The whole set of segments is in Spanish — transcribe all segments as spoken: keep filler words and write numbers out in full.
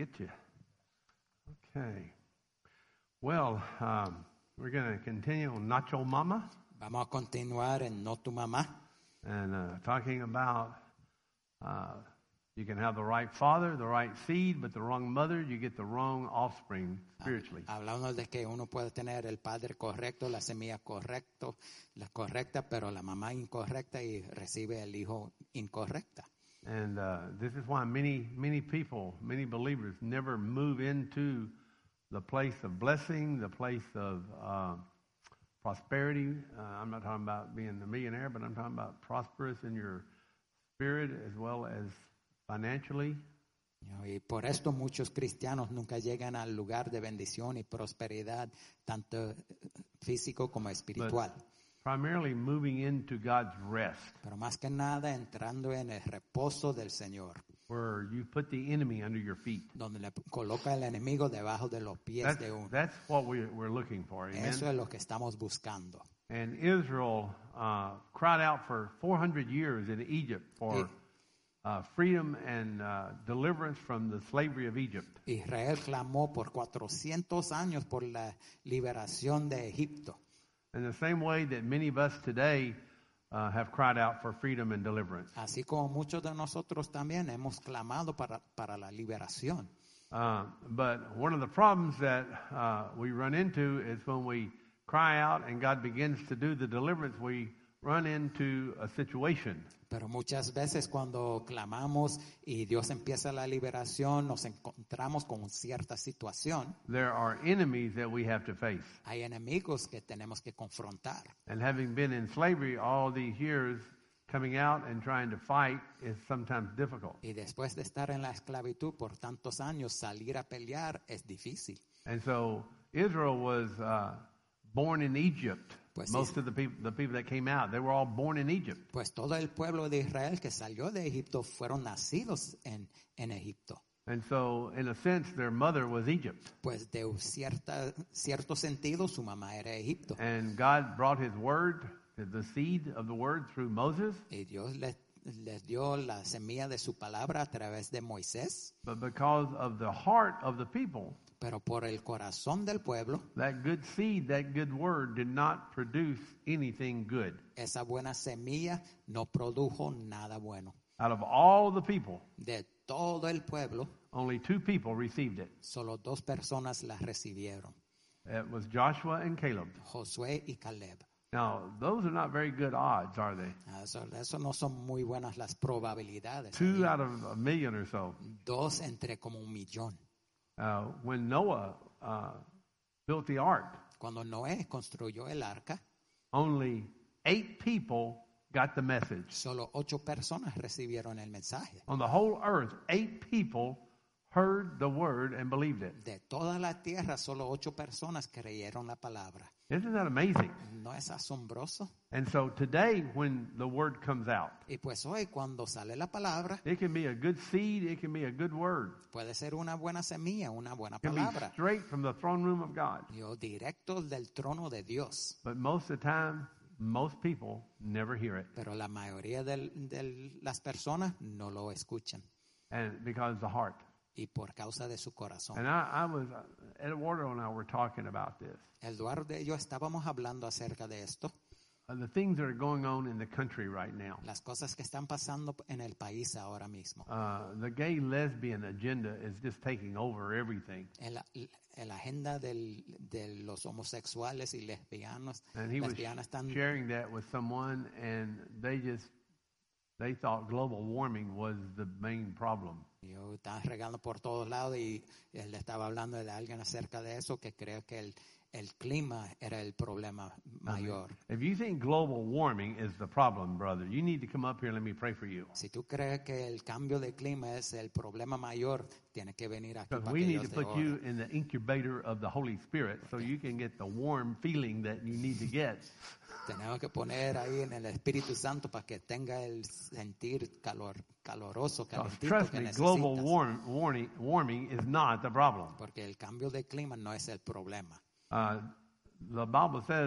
get you. Okay. Well, um, we're going to continue on Nacho Mama. Vamos a continuar en No Tu Mamá. And uh, talking about uh, you can have the right father, the right seed, but the wrong mother, you get the wrong offspring spiritually. Hablamos de que uno puede tener el padre correcto, la semilla correcto, la correcta, pero la mamá incorrecta y recibe el hijo incorrecta. And uh, this is why many, many people, many believers never move into the place of blessing, the place of uh, prosperity. Uh, I'm not talking about being a millionaire, but I'm talking about prosperous in your spirit as well as financially. Y por esto muchos cristianos nunca llegan al lugar de bendición y prosperidad, tanto físico como espiritual. But primarily moving into God's rest. Pero más que nada entrando en el reposo del Señor. Where you put the enemy under your feet. Donde le coloca el enemigo debajo de los pies that's, de uno. That's what we, we're looking for. Amen? Eso es lo que estamos buscando. And Israel uh, cried out for four hundred years in Egypt for uh, freedom and uh, deliverance from the slavery of Egypt. Israel clamó por cuatrocientos años por la liberación de Egipto. In the same way that many of us today uh, have cried out for freedom and deliverance. Así como muchos de nosotros también hemos clamado para, para la liberación. Uh, but one of the problems that uh, we run into is when we cry out and God begins to do the deliverance, we run into a situation. Pero muchas veces cuando clamamos y Dios empieza la liberación, nos encontramos con cierta situación. There are enemies that we have to face. Hay enemigos que tenemos que confrontar. And having been in slavery all these years, coming out and trying to fight is sometimes difficult. Y después de estar en la esclavitud por tantos años, salir a pelear es difícil. And so Israel was uh, born in Egypt. Pues Most sí. of the people, the people that came out, they were all born in Egypt. Pues todo el pueblo de Israel que salió de Egipto fueron nacidos en, en Egipto. And so, in a sense, their mother was Egypt. Pues de cierta, cierto sentido, su mamá era Egipto. And God brought His word, the seed of the word, through Moses. Y Dios les, les dio la semilla de su palabra a través de Moisés. But because of the heart of the people, Pero por el corazón del pueblo, that good seed, that good word, did not produce anything good. esa buena semilla no produjo nada bueno. Out of all the people, De todo el pueblo, only two people received it. solo dos personas la recibieron, It was Joshua and Caleb. Josué y Caleb. Now, those are not very good odds, are they? Eso, eso no son muy buenas las probabilidades. Two out of a million or so. Dos entre como un millón. Uh, when Noah uh, built the ark, Cuando Noé construyó el arca, only eight people got the message. solo ocho personas recibieron el mensaje. On the whole earth, eight people heard the word and believed it. De toda la tierra, solo ocho personas creyeron la palabra. Isn't that amazing? ¿No es asombroso? And so today, when the word comes out, Y pues hoy cuando sale la palabra, it can be a good seed, it can be a good word. puede ser una buena semilla, una buena It can be palabra. straight from the throne room of God. Yo directo del trono de Dios. But most of the time, most people never hear it. Pero la mayoría de las personas no lo escuchan. And because of the heart. Y por causa de su corazón. And I, I was, Eduardo and I were talking about this. Eduardo y yo estábamos hablando acerca de esto. Uh, the things that are going on in the country right now. Las cosas que están pasando en el país ahora mismo. Uh, the gay lesbian agenda is just taking over everything. El, el agenda del, de los homosexuales y lesbianos, And he was lesbianas están, sharing that with someone, and they just they thought global warming was the main problem. yo estaba regando por todos lados y él estaba hablando de alguien acerca de eso que creo que el, el clima era el problema mayor. If you think global warming is the problem, brother, you need to come up here and let me pray for you. Si tú crees que el cambio de clima es el problema mayor, tienes que venir aquí Because para we que need Dios to te put ore. you in the incubator of the Holy Spirit so you can get the warm feeling that you need to get. Tenemos que poner ahí en el Espíritu Santo para que tenga el sentir calor, caloroso, calentito Trust que me, global necesitas. warm, warning, warming is not the problem. Porque el cambio de clima no es el problema. Uh, the Bible says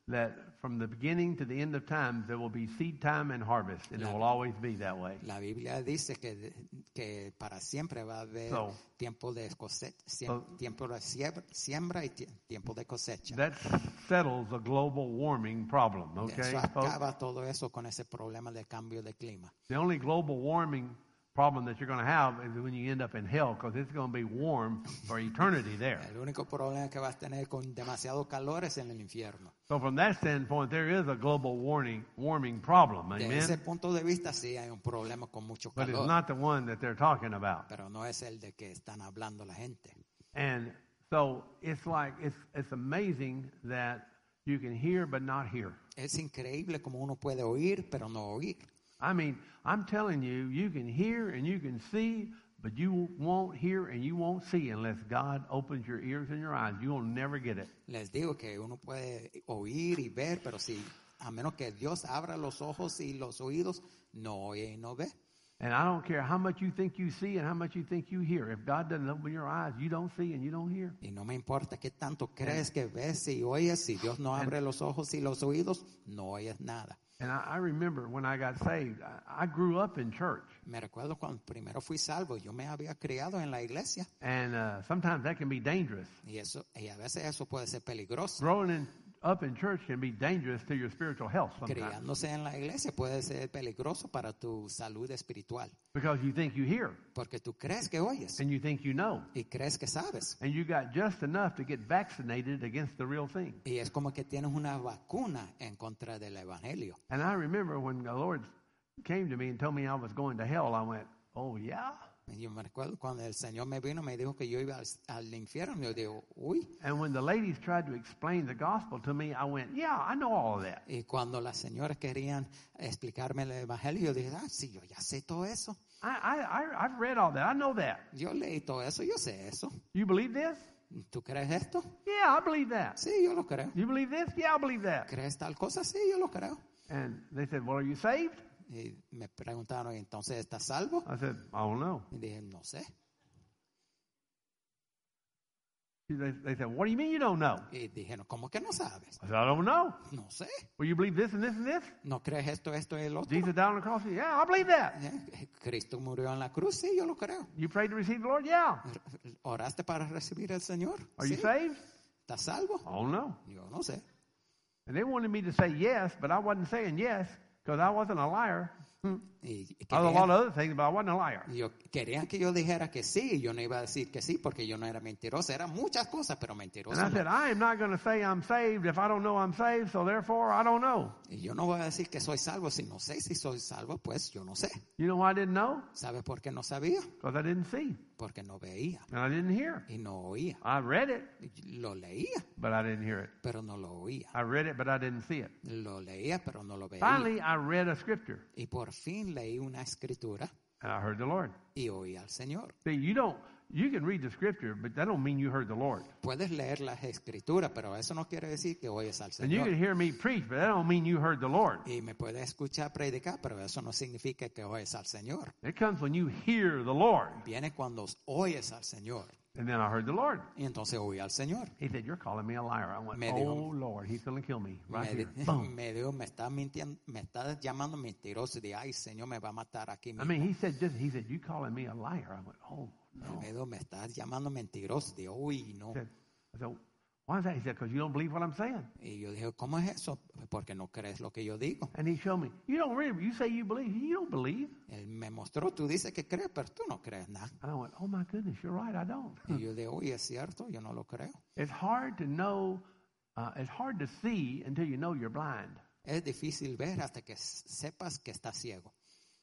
that from the beginning to the end of times there will be seed time and harvest, and it will always be that way. La Biblia dice que, que para siempre va a haber So- tiempo de cosecha, So- tiempo de siembra, siembra y tie- tiempo de cosecha. That settles the global warming problem, okay? Eso folks? acaba todo eso con ese problema de cambio de clima. The only global warming problem that you're going to have is when you end up in hell, because it's going to be warm for eternity there. El único problema que vas a tener con demasiado calor es en el infierno. So from that standpoint, there is a global warming warming problem, De ese amen? punto de vista sí hay un problema con mucho But it's calor, not the one that they're talking about. pero no es el de que están hablando la gente. And so it's like, it's, it's amazing that you can hear but not hear. Es increíble como uno puede oír, pero no oír. I mean, I'm telling you, you can hear and you can see, but you won't hear and you won't see unless God opens your ears and your eyes. You'll never get it. Les digo que uno puede oír y ver, pero si a menos que Dios abra los ojos y los oídos, no oye y no ve. And I don't care how much you think you see and how much you think you hear. If God doesn't open your eyes, you don't see and you don't hear. Y no me importa qué tanto crees que ves y oyes, si Dios no abre los ojos y los oídos, no oyes nada. And I, I remember when I got saved, I, I grew up in church. Me recuerdo cuando primero fui salvo, yo me había criado en la iglesia And uh, sometimes that can be dangerous. y eso y a veces eso puede ser peligroso. Growing in, up in church can be dangerous to your spiritual health sometimes. Criándose en la iglesia puede ser peligroso para tu salud espiritual, Because you think you hear porque tú crees que oyes and you think you know. y crees que sabes. And you got just enough to get vaccinated against the real thing. Y es como que tienes una vacuna en contra del evangelio. And I remember when the Lord came to me and told me I was going to hell, I went, oh, yeah? Y yo me recuerdo cuando el Señor me vino y me dijo que yo iba al, al infierno. Yo digo, uy. And when the ladies tried to explain the gospel to me, I went, yeah, I know all of that. Y cuando las señoras querían explicarme el evangelio, yo dije, ah, sí, yo ya sé todo eso. I, I, I, I've read all that. I know that. Yo leí todo eso, yo sé eso. You believe this? ¿Tú crees esto? Yeah, I believe that. Sí, yo lo creo. You believe this? Yeah, I believe that. ¿Crees tal cosa? Sí, yo lo creo. And they said, well, are you saved? Y me preguntaron, ¿entonces estás salvo? I said, I don't know. Y dije, no sé. They, they said, what do you mean you don't know? Y dijeron, ¿cómo que no sabes? I said, I don't know. No sé. Well, you believe this and this and this? ¿No crees esto, esto y el otro? Jesus died on the cross? Yeah, I believe that. Eh, Cristo murió en la cruz, sí, yo lo creo. You prayed to receive the Lord? Yeah. ¿Oraste para recibir al Señor? Are you Sí. saved? ¿Estás salvo? I don't know. Yo no sé. And they wanted me to say yes, but I wasn't saying yes because I wasn't a liar. Y, y I was a lot querían, of other things, but I wasn't a liar. y yo, querían que yo dijera que sí, y yo no iba a decir que sí, porque yo no era mentiroso. Eran muchas cosas, pero And mentiroso I no. said, I am not going to say I'm saved if I don't know I'm saved, so therefore I don't know. Y yo no voy a decir que soy salvo. Si no sé si soy salvo, pues yo no sé. You know why I didn't know? ¿Sabes por qué no sabía? Because I didn't see Porque no veía and I didn't hear. y no oía. I read it, Lo leía, but I didn't hear it. pero no lo oía. I read it, but I didn't see it. Lo leía, pero no lo veía. Finally, I read a scripture Y por fin leí una escritura and I heard the Lord. y oí al Señor. See, you don't, you can read the scripture, but that don't mean you heard the Lord. Puedes leer las escrituras, pero eso no quiere decir que oyes al And you Señor. can hear me preach, but that don't mean you heard the Lord. Y me puedes escuchar predicar, pero eso no significa que oyes al Señor. It comes when you hear the Lord. Viene cuando oyes al Señor. And then I heard the Lord. Y entonces oí al Señor. He said, you're calling me a liar. I went, Me dijo- oh, Lord, he's going to kill me right Me, here. di- Boom. me dijo, me está mintiendo, me está llamando mentiroso. Y dije, ay, Señor, me va a matar aquí I mismo. mean, he said, just, he said, you calling me a liar. I went, oh, no. Me dijo, me estás llamando mentiroso. Dije, uy, no. I said, I said, why is that? He said, because you don't believe what I'm saying. Y yo dije, ¿cómo es eso? Porque no crees lo que yo digo. And he showed me, you don't really, you say you believe, you don't believe. Él me mostró, tú dices que crees, pero tú no crees nada. And I went, oh my goodness, you're right, I don't. Y yo dije, uy, es cierto, yo no lo creo. It's hard to know, uh, it's hard to see until you know you're blind. Es difícil ver hasta que sepas que estás ciego.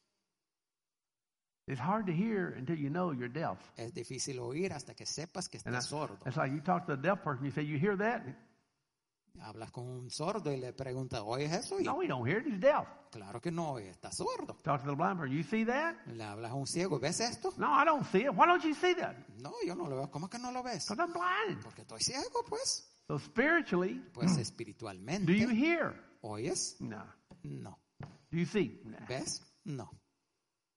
It's hard to hear until you know you're deaf. Es difícil oír hasta que sepas que And I, estás sordo. it's like you talk to a deaf person, you say, you hear that? Hablas con un sordo y le preguntas, ¿oyes eso? Y No, he don't hear it, he's deaf. claro que no oye, está sordo. Talk to the blind person, you see that? Le hablas a un ciego, ¿ves esto? No, I don't see it. Why don't you see that? No, yo no lo veo. ¿Cómo que no lo ves? Because I'm blind. Porque estoy ciego, pues. So spiritually, Pues do espiritualmente, you hear? ¿oyes? No. No. Do you see? Nah. ¿Ves? No.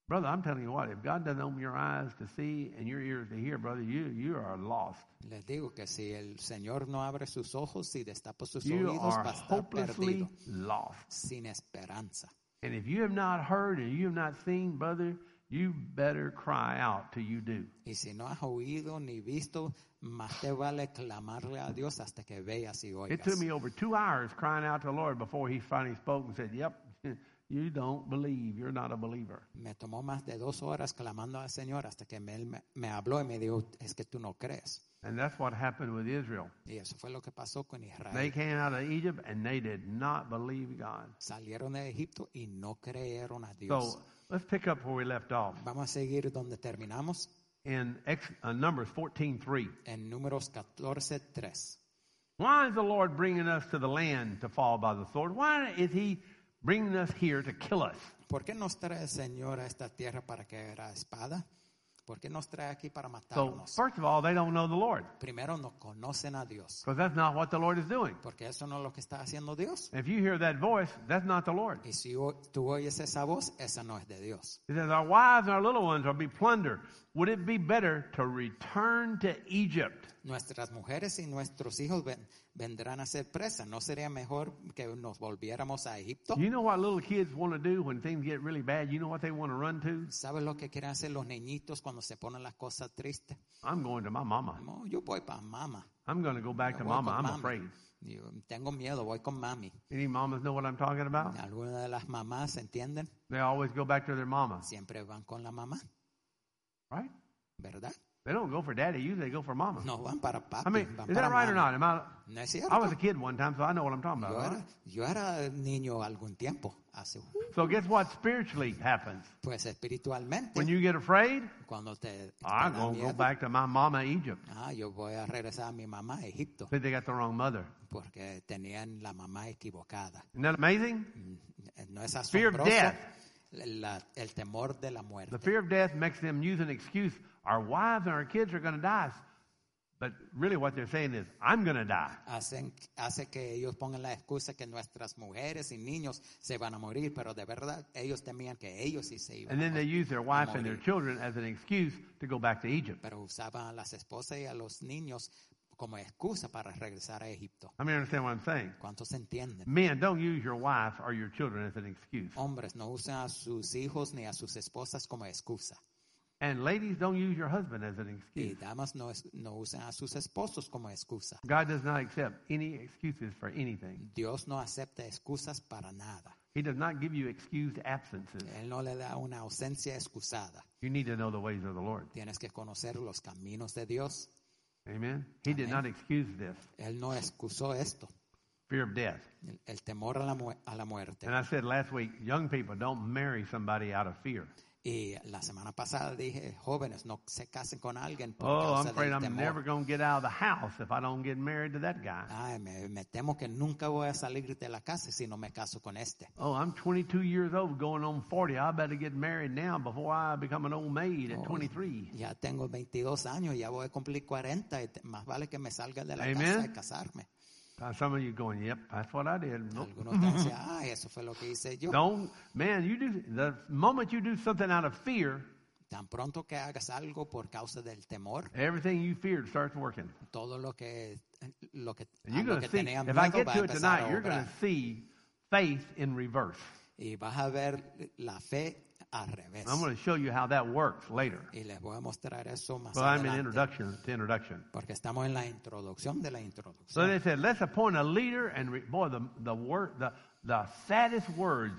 Brother, I'm telling you what, if God doesn't open your eyes to see and your ears to hear, brother, you, you are lost. Les digo que si el Señor no abre sus ojos y destapa sus You oídos, are va a estar hopelessly perdido, lost. sin esperanza. And if you have not heard and you have not seen, brother, you better cry out till you do. Y si no has oído ni visto, más te vale clamarle a Dios hasta que veas y It took oigas. me over two hours crying out to the Lord before he finally spoke and said, yep, you don't believe. You're not a believer. Me tomó más de dos horas clamando al Señor hasta que me, me, me habló y me dijo, es que tú no crees. And that's what happened with Israel. Y eso fue lo que pasó con They Israel. came out of Egypt and they did not believe God. Salieron de Egipto y no creyeron a Dios. So let's pick up where we left off. Vamos a seguir donde terminamos, In Ex- uh, Numbers fourteen three. en Números catorce tres. Why is the Lord bringing us to the land to fall by the sword? Why is he bringing us here to kill us? ¿Por qué nos trae el Señor a esta tierra para que era espada? ¿Por qué nos trae aquí para So, matarnos? first of all, they don't know the Lord Primero no conocen a Dios, because that's not what the Lord is doing. porque eso no es lo que está haciendo Dios. If you hear that voice, that's not the Lord. Y si o- tú oyes esa voz, esa no es de Dios. He says, our wives and our little ones will be plundered. Would it be better to return to Egypt? Nuestras mujeres y nuestros hijos ven- vendrán a ser presas. ¿No sería mejor que nos volviéramos a Egipto? You know what little kids want to do when things get really bad? You know what they want to run to? ¿Sabes lo que quieren hacer los niñitos cuando se ponen las cosas tristes? I'm going to my mama. No, yo voy para mamá. I'm going to go back to Yo voy mama. con I'm mami. afraid. Yo tengo miedo, voy con mami. Any mamas know what I'm talking about? Algunas de las mamás, ¿entienden? They always go back to their mama, Siempre van con la mamá, right? ¿verdad? They don't go for daddy. Usually they go for mama. No van para papi, I mean, van is para that right or mami. not? Am I, No es I cierto. was a kid one time, so I know what I'm talking about. Yo right? era, yo era niño algún tiempo, hace, So guess what spiritually happens? pues espiritualmente, When you get afraid, cuando te I'm te da going to go miedo, back to my mama Egypt. ah, yo voy a regresar a mi mamá a Egipto, But they got the wrong mother. porque tenían la mamá equivocada. Isn't that amazing? No es Fear of asombroso death. la- el temor de la The muerte. fear of death makes them use an excuse. Our wives and our kids are going to die. But really what they're saying is, I'm going to die. Hacen, hace que ellos pongan la excusa que nuestras mujeres y niños se van a morir, pero de verdad ellos temían que ellos sí se iban And a then they morir. use their wife and their children as an excuse to go back to Egypt. Pero usaban a las esposas y a los niños como excusa para regresar a Egipto. I mean, understand what I'm saying? ¿Cuántos entienden? Men, don't use your wife or your children as an excuse. Hombres no usan a sus hijos ni a sus esposas como excusa. And ladies, don't use your husband as an Y excuse. damas no, es- no usan a sus esposos como excusa. God does not accept any excuses for anything. Dios no acepta excusas para nada. He does not give you excused absences. Él no le da una ausencia excusada. You need to know the ways of the Lord. Tienes que conocer los caminos de Dios. Amen. He did Amen. not excuse this. Él no excusó esto, Fear of death. el, el temor a la, mu- a la muerte. And I said last week, young people don't marry somebody out of fear. Y la semana pasada dije, jóvenes, no se casen con alguien por Oh, I'm causa afraid del I'm never temor. going to get out of the house if I don't get married to that guy. Ay, me, me temo que nunca voy a salir de la casa si no me caso con este. Oh, I'm twenty-two years old, going on forty. I better get married now before I become an old maid at Oh, twenty-three. Ya tengo veintidós años, ya voy a cumplir cuarenta, y te- más vale que me salga de la Amen. casa y casarme. Uh, some of you going, yep, that's what I did. Nope. Algunos te dicen, ay, eso fue lo que hice yo. Don't, man, you do, the moment you do something out of fear, Tan pronto que hagas algo por causa del temor, everything you feared starts working. todo lo que, lo que, And a you're lo going que to see, tenían if I miedo get va a to it empezar tonight, a you're going obrar. to see faith in reverse. Y vas a ver la fe al revés. I'm going to show you how that works later. Y les voy a mostrar eso más Well, I'm in adelante. introduction to introduction. Porque estamos en la introducción de la So introducción. they said, let's appoint a leader, and re- boy, the the word, the the saddest words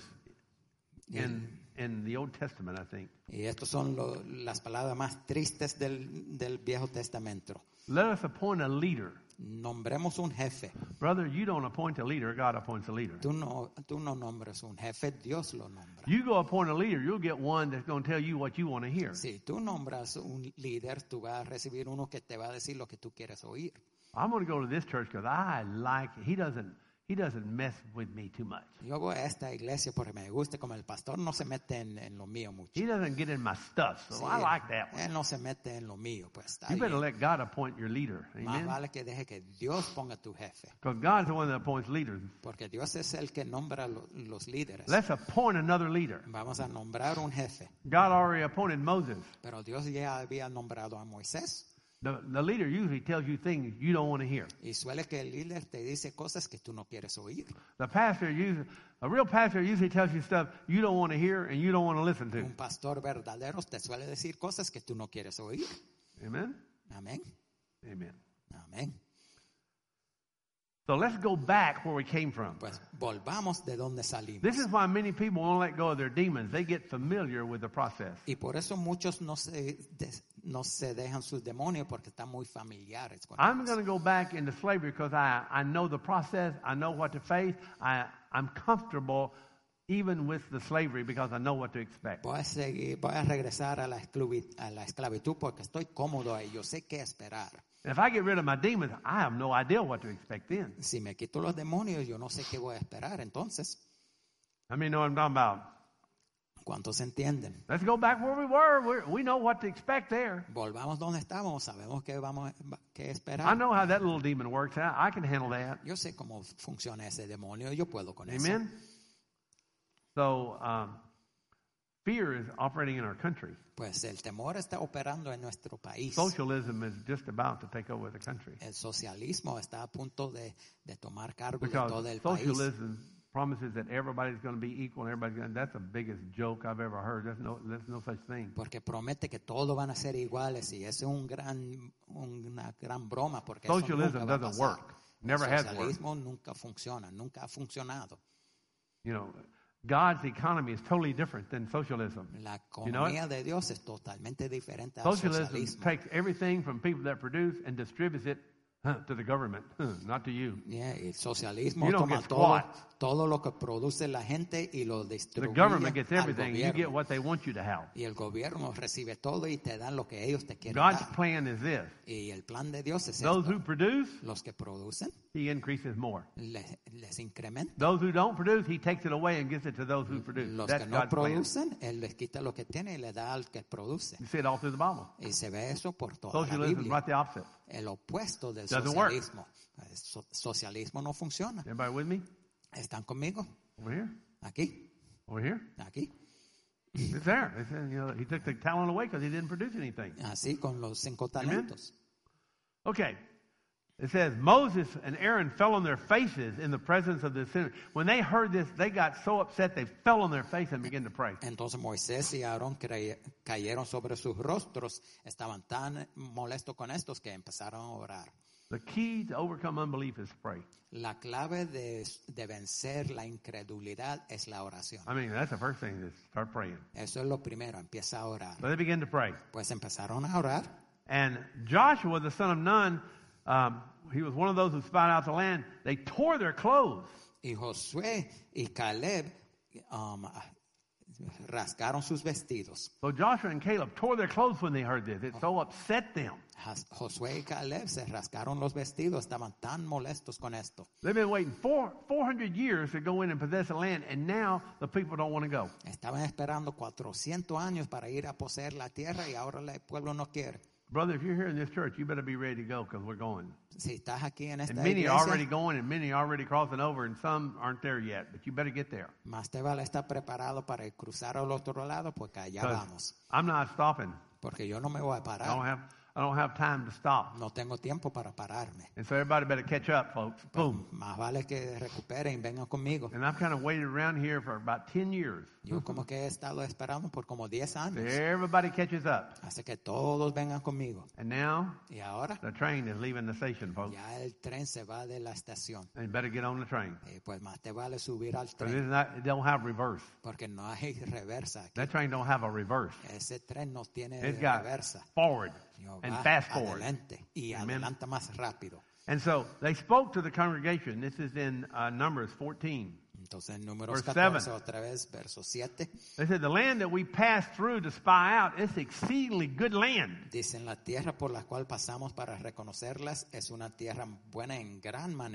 in in the Old Testament, I think. Y estas son lo- las palabras más tristes del, del Viejo Testamento. Let us appoint a leader. Nombremos un jefe. Brother, you don't appoint a leader, God appoints a leader. Tú no, tú no nombres un jefe, Dios lo nombra. You go appoint a leader, you'll get one that's going to tell you what you want to hear. Si tú nombras un líder, tú vas a recibir uno que te va a decir lo que tú quieres oír. I'm going to go to this church because I like, he doesn't, he doesn't mess with me too much. Yo voy a esta iglesia porque me gusta, como el pastor no se mete en, en lo mío mucho. He doesn't get in my stuff, so Sí, I like that one. Él no se mete en lo mío, pues está You better bien. let God appoint your leader. Más Amen? vale que deje que Dios ponga tu jefe, Because God's the one that appoints leaders. porque Dios es el que nombra lo- los líderes. Let's appoint another leader. Vamos a nombrar un jefe, God already appointed Moses. pero Dios ya había nombrado a Moisés. The, the leader usually tells you things you don't want to hear. Y suele que el líder te dice cosas que tú no quieres oír. The pastor usually, a real pastor usually tells you stuff you don't want to hear and you don't want to listen to. Un pastor verdadero te suele decir cosas que tú no quieres oír. Amen? Amén. Amen. Amén. So let's go back where we came from. Pues volvamos de donde salimos. This is why many people won't let go of their demons. They get familiar with the process. Y por eso muchos no se, de- no se dejan sus demonios porque están muy familiares con I'm ellos. going to go back into slavery because I, I know the process. I know what to face. I, I'm comfortable even with the slavery because I know what to expect. Voy a, seguir, voy a regresar a la, esclavi- a la esclavitud porque estoy cómodo ahí. Yo sé qué esperar. And if I get rid of my demons, I have no idea what to expect then. Si me quito los demonios, yo no sé qué voy a esperar. Entonces, I mean, know what I'm talking about. ¿cuántos entienden? Let's go back where we were. We're, we know what to expect there. Volvamos donde estábamos. Sabemos qué vamos qué I esperar. know how that little demon works. I, I can handle that. Yo sé cómo funciona ese demonio. Yo puedo con eso. Amen? So, um, fear is operating in our country. Pues el temor está operando en nuestro país. Socialism is just about to take over the country. El socialismo está a punto de, de tomar cargo de Because todo el país. socialism promises that everybody's going to be equal and everybody's going to, that's the biggest joke I've ever heard. There's no, there's no such thing. Porque promete que todos van a ser iguales y es un gran, una gran broma porque eso Socialism nunca va a doesn't pasar. work. Never El has worked. socialismo nunca funciona, nunca ha funcionado. You know, God's economy is totally different than socialism. La You know economía it? de Dios es totalmente diferente al Socialism socialismo. takes everything from people that produce and distributes it huh, to the government, huh, not to you. Yeah, el socialismo You don't toma get todo, squat. todo lo que produce la gente y lo The distribuye government gets al everything. You gobierno. get what they want you to have. Y el gobierno recibe todo y te dan lo que ellos te quieren God's dar. plan is this. Y el plan de Dios es Those esto. who produce, Los que producen he increases more. les, les incrementa. Those who don't produce, he takes it away and gives it to those who produce. Los That's que no God's plan. producen, Él les quita lo que tiene y le da al que produce. You see it all through the Bible. Y se ve eso por toda la Socialism is Biblia. right the opposite. El opuesto del Doesn't work. socialismo. El so- socialismo no funciona. Everybody with me? ¿Están conmigo? Over here? Aquí, Over here? aquí. It's there. It says, you know, he took the talent away because he didn't produce anything. Así con los cinco talentos. Okay. It says Moses and Aaron fell on their faces in the presence of the assembly. When they heard this, they got so upset they fell on their face and began to pray. Entonces Moisés y Aarón crey- cayeron sobre sus rostros. Estaban tan molestos con estos que empezaron a orar. The key to overcome unbelief is pray. La clave de, de vencer la incredulidad es la oración. I mean, that's the first thing is start praying. Eso es lo primero, empieza a orar. So they began to pray. Pues empezaron a orar. And Joshua, the son of Nun, um, he was one of those who spied out the land. They tore their clothes. Y Josué y Caleb um, rasgaron sus vestidos. So Joshua and Caleb tore their clothes when they heard this. It so upset them. Jas- Josué y Caleb se rasgaron los vestidos, estaban tan molestos con esto. They've been waiting four, 400 years to go in and possess the land, and now the people don't want to go. Estaban esperando cuatrocientos años para ir a poseer la tierra y ahora el pueblo no quiere. Brother, if you're here in this church, you better be ready to go because we're going. Si estás aquí en And esta many are already iglesia, going, and many are already crossing over, and some aren't there yet. But you better get there. más te vale estar preparado para cruzar al otro lado porque allá 'Cause vamos. I'm not stopping. Porque yo no me voy a I don't parar. have, I don't have time to stop. No tengo tiempo para pararme. And so everybody better catch up, folks. Boom. Más vale que recuperen y vengan conmigo. And I've kind of waited around here for about ten years. Yo como que he estado esperando por como diez años. Everybody catches up. Hace que todos vengan conmigo. And now Y ahora the train is leaving the station, folks. ya el tren se va de la estación. And you better get on the train. Y pues más te vale subir al Because tren. it don't have reverse. Porque no hay reversa aquí. That train don't have a reverse. Ese tren no tiene It's got reversa. forward Yo, and va fast forward. adelante y Amen. adelanta más rápido. And so they spoke to the congregation. This is in uh, Numbers fourteen. Entonces, en números Verse catorce, seven. otra vez, verso siete, They said, the land that we passed through to spy out is exceedingly good land. dicen, la tierra por la cual pasamos para reconocerlas es una tierra buena en gran manera.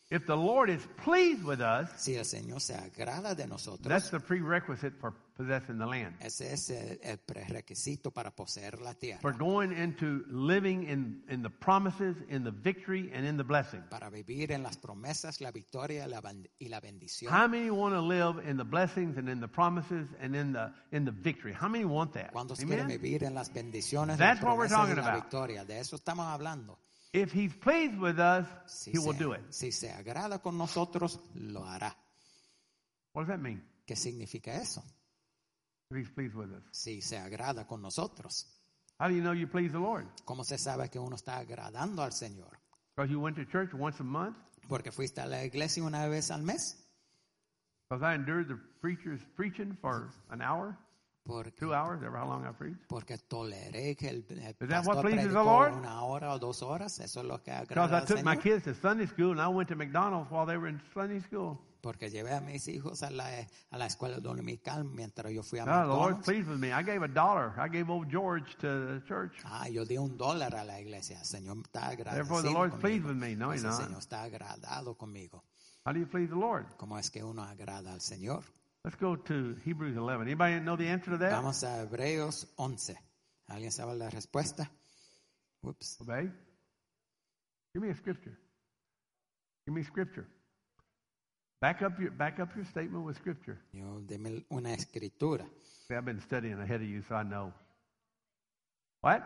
If the Lord is pleased with us, Si el Señor se agrada de nosotros, that's the prerequisite for possessing the land. ese es el, el prerequisito para poseer la tierra. For going into living in, in the promises, in the victory, and in the blessing. Para vivir en las promesas, la victoria la ben- y la bendición. How many want to live in the blessings and in the promises and in the in the victory? How many want that? ¿Cuántos quieren Amen? vivir en las bendiciones, That's las what we're promesas y talking la about. victoria? De eso estamos hablando. If he's pleased with us, Si he will se, do it. si se agrada con nosotros, lo hará. What does that mean? ¿Qué significa eso? If he's pleased with us. Si se agrada con nosotros. How do you know you please the Lord? ¿Cómo se sabe que uno está agradando al Señor? Because you went to church once a month? Porque fuiste a la iglesia una vez al mes. Because I endured the preachers preaching for an hour, Porque, two hours, ever how long I preached. porque toleré que el, el Is that pastor what pleases the predicó Lord? una hora o dos horas. Eso es lo que Because agrada I al took my Señor. kids to Sunday school and I went to McDonald's while they were in Sunday school. Porque llevé a mis hijos a la, a la escuela dominical mientras yo fui a Ah, the Lord's McDonald's. pleased with me. I gave a dollar. I gave old George to the church. Ah, yo di un dólar a la iglesia. El Señor está agradecido Therefore, the Lord's pleased conmigo. with me. No, Pues he's el not. Señor está agradado conmigo. How do you please the Lord? ¿Cómo es que uno agrada al Señor? Let's go to Hebrews eleven. Anybody know the answer to that? Vamos a Hebreos once. ¿Alguien sabe la respuesta? Ups. Obey. Give me a scripture. Give me scripture. Back up your back up your statement with scripture. Yo, deme una escritura. See, I've been studying ahead of you, so I know. What?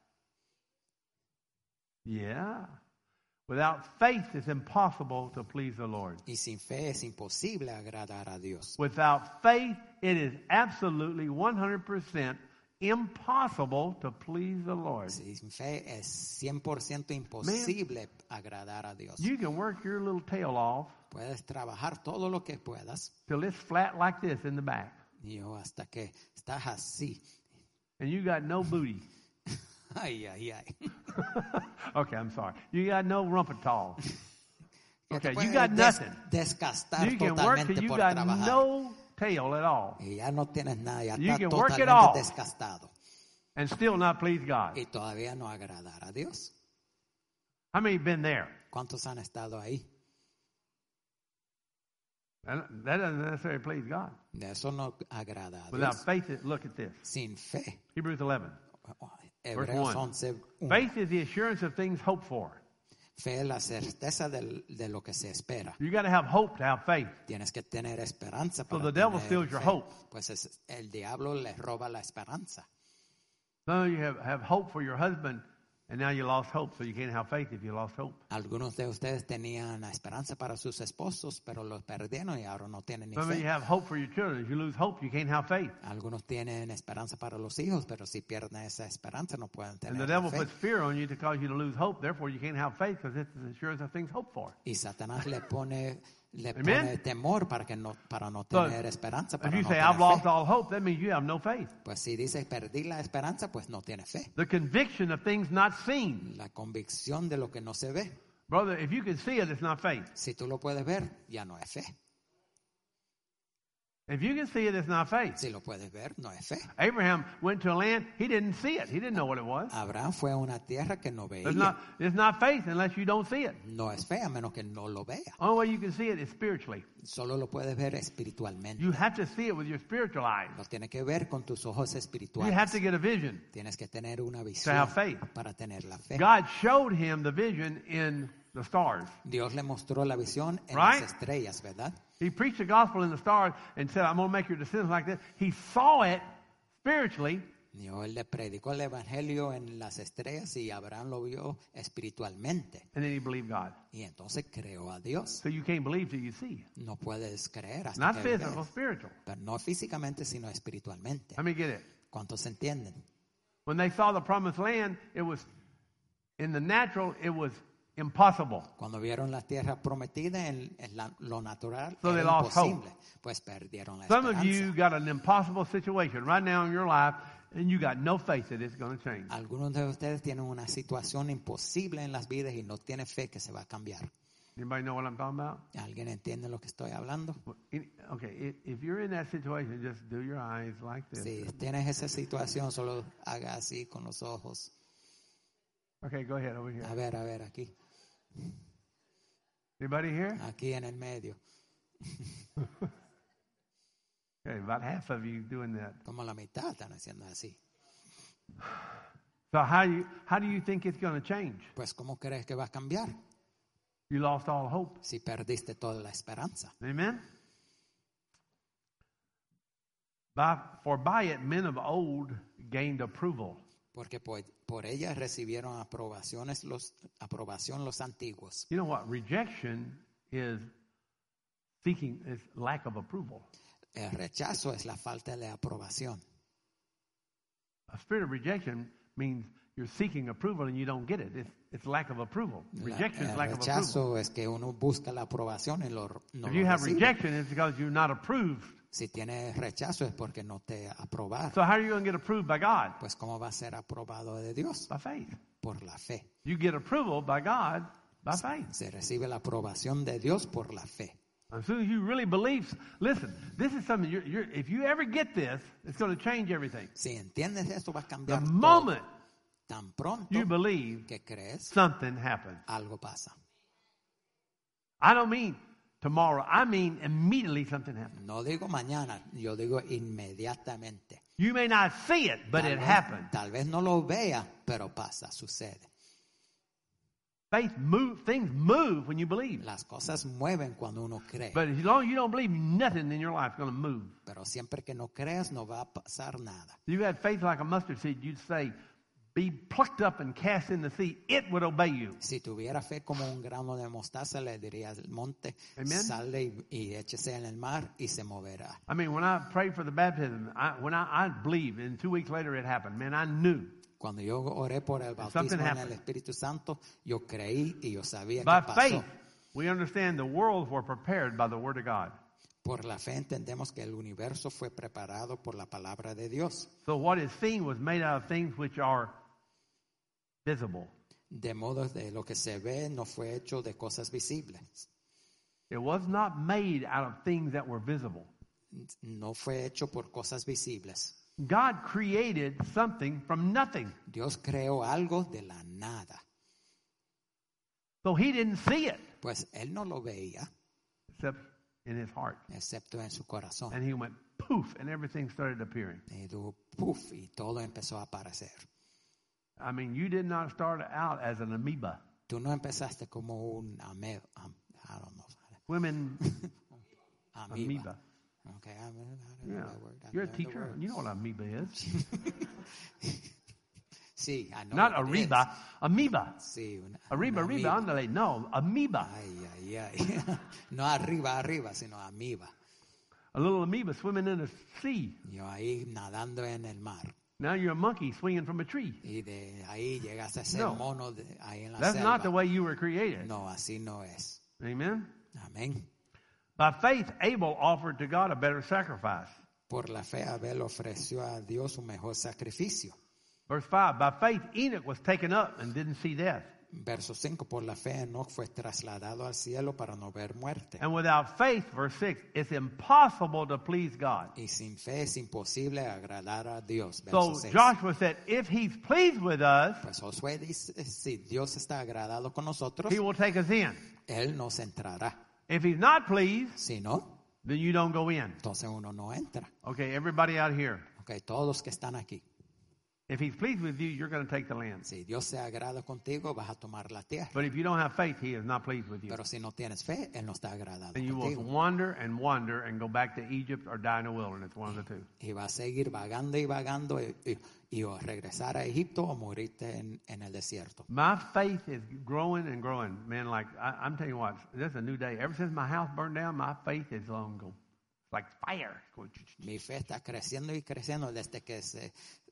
Yeah. Without faith, it's impossible to please the Lord. Y sin fe es imposible agradar a Dios. Without faith, it is absolutely one hundred percent impossible to please the Lord. Sin fe es cien por ciento imposible agradar a Dios. You can work your little tail off Puedes trabajar todo lo que puedas, till it's flat like this in the back, y yo hasta que estás así. and you got no booty. Ay, ay, ay. Okay, I'm sorry. You got no rumpetall. Que te Okay, you puedes got des- nothing. desgastar You can work till totalmente you por got trabajar. no tail at all Y ya no tienes nada, ya You está can work it totalmente all. desgastado. and still not please God. Y todavía no agradar a Dios. How many been there? ¿Cuántos han estado ahí? That that doesn't necessarily please God. De eso no agrada a Without Dios. faith, look at this. Sin fe. Hebrews eleven. Hebreos one. once, uno. Faith is the assurance of things hoped for. Fe es la certeza del- de lo que se espera. You got to have hope to have faith. Tienes que tener esperanza So para the devil tener steals your fe. hope. Pues es- el diablo le roba la esperanza. Some of you have, have hope for your husband, and now you lost hope, so you can't have faith if you lost hope. Algunos de ustedes tenían la esperanza para sus esposos, pero los perdieron y ahora no tienen ni Some of you fe. have hope for your children. If you lose hope, you can't have faith. Algunos tienen esperanza para los hijos, pero si pierden esa esperanza no pueden And the tener devil fe. puts fear on you to cause you to lose hope. Therefore, you can't have faith because it's the assurance of things hoped for. Y Satanás le pone le Amen. pone temor para que no para no So, tener esperanza, if para you no say, tener I've lost fe. all hope, that means you have no faith. Pues si dice perdí la esperanza, pues no tiene fe. The conviction of things not seen. La convicción de lo que no se ve. Brother, if you can see it, it's not faith. Si tú lo puedes ver, ya no es fe. If you can see it, it's not faith. Si lo puedes ver, no es fe. Abraham went to a land, he didn't see it. He didn't know what it was. Abraham fue a una tierra que no veía. It's not, it's not faith unless you don't see it. No es fe a menos que no lo vea. Only way you can see it is spiritually. Solo lo puedes ver espiritualmente. You have to see it with your spiritual eyes. Lo tienes que ver con tus ojos You espirituales. have to get a vision. Tienes que tener una To visión have faith. para tener la fe. God showed him the vision in the stars. Dios le mostró la visión en Right? las estrellas, ¿verdad? He preached the gospel in the stars and said, I'm going to make your descendants like this. He saw it spiritually, Dios le predicó el evangelio en las estrellas y Abraham lo vio espiritualmente. and then he believed God. Y entonces creó a Dios. So you can't believe till you see. No puedes creer hasta Not que physical, veas. spiritual. Pero no físicamente, sino espiritualmente. Let me get it. ¿Cuántos entienden? When they saw the promised land, it was, in the natural, it was impossible. Cuando vieron la tierra prometida en, en la- lo natural, So they era lost hope. imposible. Pues perdieron la Some of esperanza. you got an impossible situation right now in your life, and you got no faith that it's going to change. Algunos de ustedes tienen una situación imposible en las vidas y no tienen fe que se va a cambiar. Anybody know what I'm talking about? ¿Alguien entiende lo que estoy hablando? Well, any- Okay, if, if you're in that situation, just do your eyes like this. Si tienes esa situación, solo haga así con los ojos. Okay, go ahead over here. A ver, a ver, aquí. Anybody here? Aquí en el medio. Okay, about half of you doing that. Como la mitad están haciendo así. So how you how do you think it's going to change? Pues, ¿cómo crees que va a cambiar You lost all hope. si perdiste toda la esperanza? Amen. By, for by it men of old gained approval. Porque por, por ella recibieron aprobaciones los, aprobación los antiguos. You know what? Rejection is seeking is lack of approval. El rechazo es la falta de aprobación. A spirit of rejection means you're seeking approval and you don't get it. It's, it's lack of approval. La- Rejection is el lack of approval. rechazo es que uno busca la aprobación y lo, no If lo you have recibe. rejection, it's because you're not approved. Si tienes rechazo es porque no te aprobaron. So how are you going to get approved by God? Pues, ¿cómo va a ser aprobado de Dios? By faith. Por la fe. You get approval by God by faith. Se recibe la aprobación de Dios por la fe. As soon as you really believe, listen, this is something, you're, you're, if you ever get this, it's going to change everything. Si entiendes esto, va a The cambiar todo. moment Tan pronto you believe, que crees, something happens. algo pasa. I don't mean tomorrow. I mean immediately something happens. No digo mañana, yo digo inmediatamente. You may not see it, but Tal it vez, happens. tal vez no lo vea, pero pasa, sucede. Faith move, things move when you believe. Las cosas mueven cuando uno cree. But as long as you don't believe, nothing in your life is going to move. Pero siempre que no creas, no va a pasar nada. If you had faith like a mustard seed, you'd say, be plucked up and cast in the sea. It would obey you. Si tuviera fe como un grano de mostaza, le diría al monte, Amen. sale y, y échese en el mar y se moverá. I mean, when I prayed for the baptism, I, when I, I believed, and two weeks later it happened. Man, I knew. Cuando yo oré por el Something bautismo en el happened. Espíritu Santo, yo creí y yo sabía By que pasó. faith, we understand the worlds were prepared by the Word of God. Por la fe entendemos que el universo fue preparado por la palabra de Dios. So what is seen was made out of things which are visible. De modo de lo que se ve no fue hecho de cosas visibles. It was not made out of things that were visible. No fue hecho por cosas visibles. God created something from nothing. Dios creó algo de la nada. So he didn't see it Pues él no lo veía, except in his heart. excepto en su corazón. And he went poof, and everything started appearing. Y tuvo puff y todo empezó a aparecer. I mean, you did not start out as an amoeba. Tú no empezaste como un ame, am- I don't know, Women, amoeba. amoeba. Okay, I don't know Yeah. that word. I You're a learned the teacher. word. You know what amoeba is. Sí, I know Not what it Ariba, amoeba. is. Sí, una, Arriba, una arriba, amiba. ándale. No, amoeba. Ay, ay, ay. No arriba, arriba, sino amiba. A little amoeba swimming in the sea. Yo ahí nadando en el mar. Now you're a monkey swinging from a tree. Y de ahí llegas a ser No. mono de, ahí en la That's selva. not the way you were created. No, así no es. Amen. Amén. By faith, Abel offered to God a better sacrifice. Por la fe Abel ofreció a Dios un mejor sacrificio. Verse five, by faith, Enoch was taken up and didn't see death. Verso cinco, por la fe Enoch fue trasladado al cielo para no ver muerte. And without faith, verse six, it's impossible to please God. Y sin fe es imposible agradar a Dios. Verso So seis. Joshua said, if he's pleased with us, Pues Josué dice, si Dios está agradado con nosotros, he will take us in. Él nos entrará. If he's not pleased, Si no, then you don't go in. entonces uno no entra. Okay, everybody out here. Okay, todos que están aquí. If he's pleased with you, you're going to take the land. Si Dios se agrada contigo, vas a tomar la tierra. But if you don't have faith, he is not pleased with you. Pero si no tienes fe, Él no está agradado Then you will contigo. wander and wander and go back to Egypt or die in the wilderness, one of the two. Y vas a seguir vagando y vagando y, y- y o regresar a Egipto o morirte en, en el desierto. My faith is growing and growing. Man, like, I, I'm telling you what, this is a new day. Ever since my house burned down, my faith is on go. It's like fire. It's going, Mi fe está creciendo y creciendo desde que se,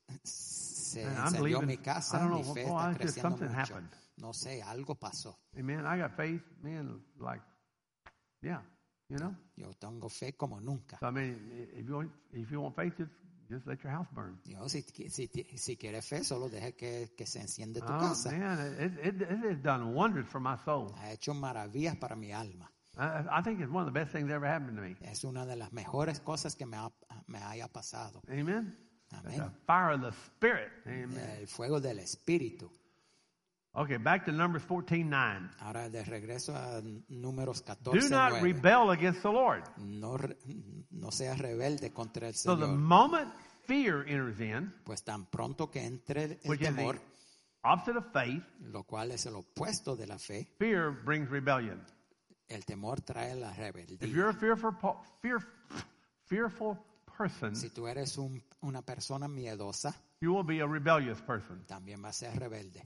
se Man, I'm encendió believing- mi I casa. don't know, Mi fe oh, está it's just creciendo something mucho. happened. No sé, algo pasó. Amen. I got faith, man, like, yeah, you know? Yo tengo fe como nunca. So, I mean, if you want, if you want faith, just, just let your house burn. Yo, si, si, si quieres fe, solo deje que, que se enciende tu Oh, casa. man, it, it, it has done wonders for my soul. Ha hecho maravillas para mi alma. I, I think it's one of the best things that ever happened to me. Es una de las mejores cosas que me, ha, me haya pasado. Amen. That's Amén. the fire of the Spirit. Amen. El fuego del Espíritu. Okay, back to Numbers fourteen nine. Ahora de regreso a Números Do catorce not nueve. rebel against the Lord. No, re- no seas rebelde contra el So the Señor, moment fear enters in, pues tan pronto que entre el which is the temor, opposite of faith, lo cual es el opuesto de la fe, fear brings rebellion. el temor trae la If rebeldía. you're a fearful, po- fear, fearful person, Si tú eres un- una persona miedosa, you will be a rebellious person. también vas a ser rebelde.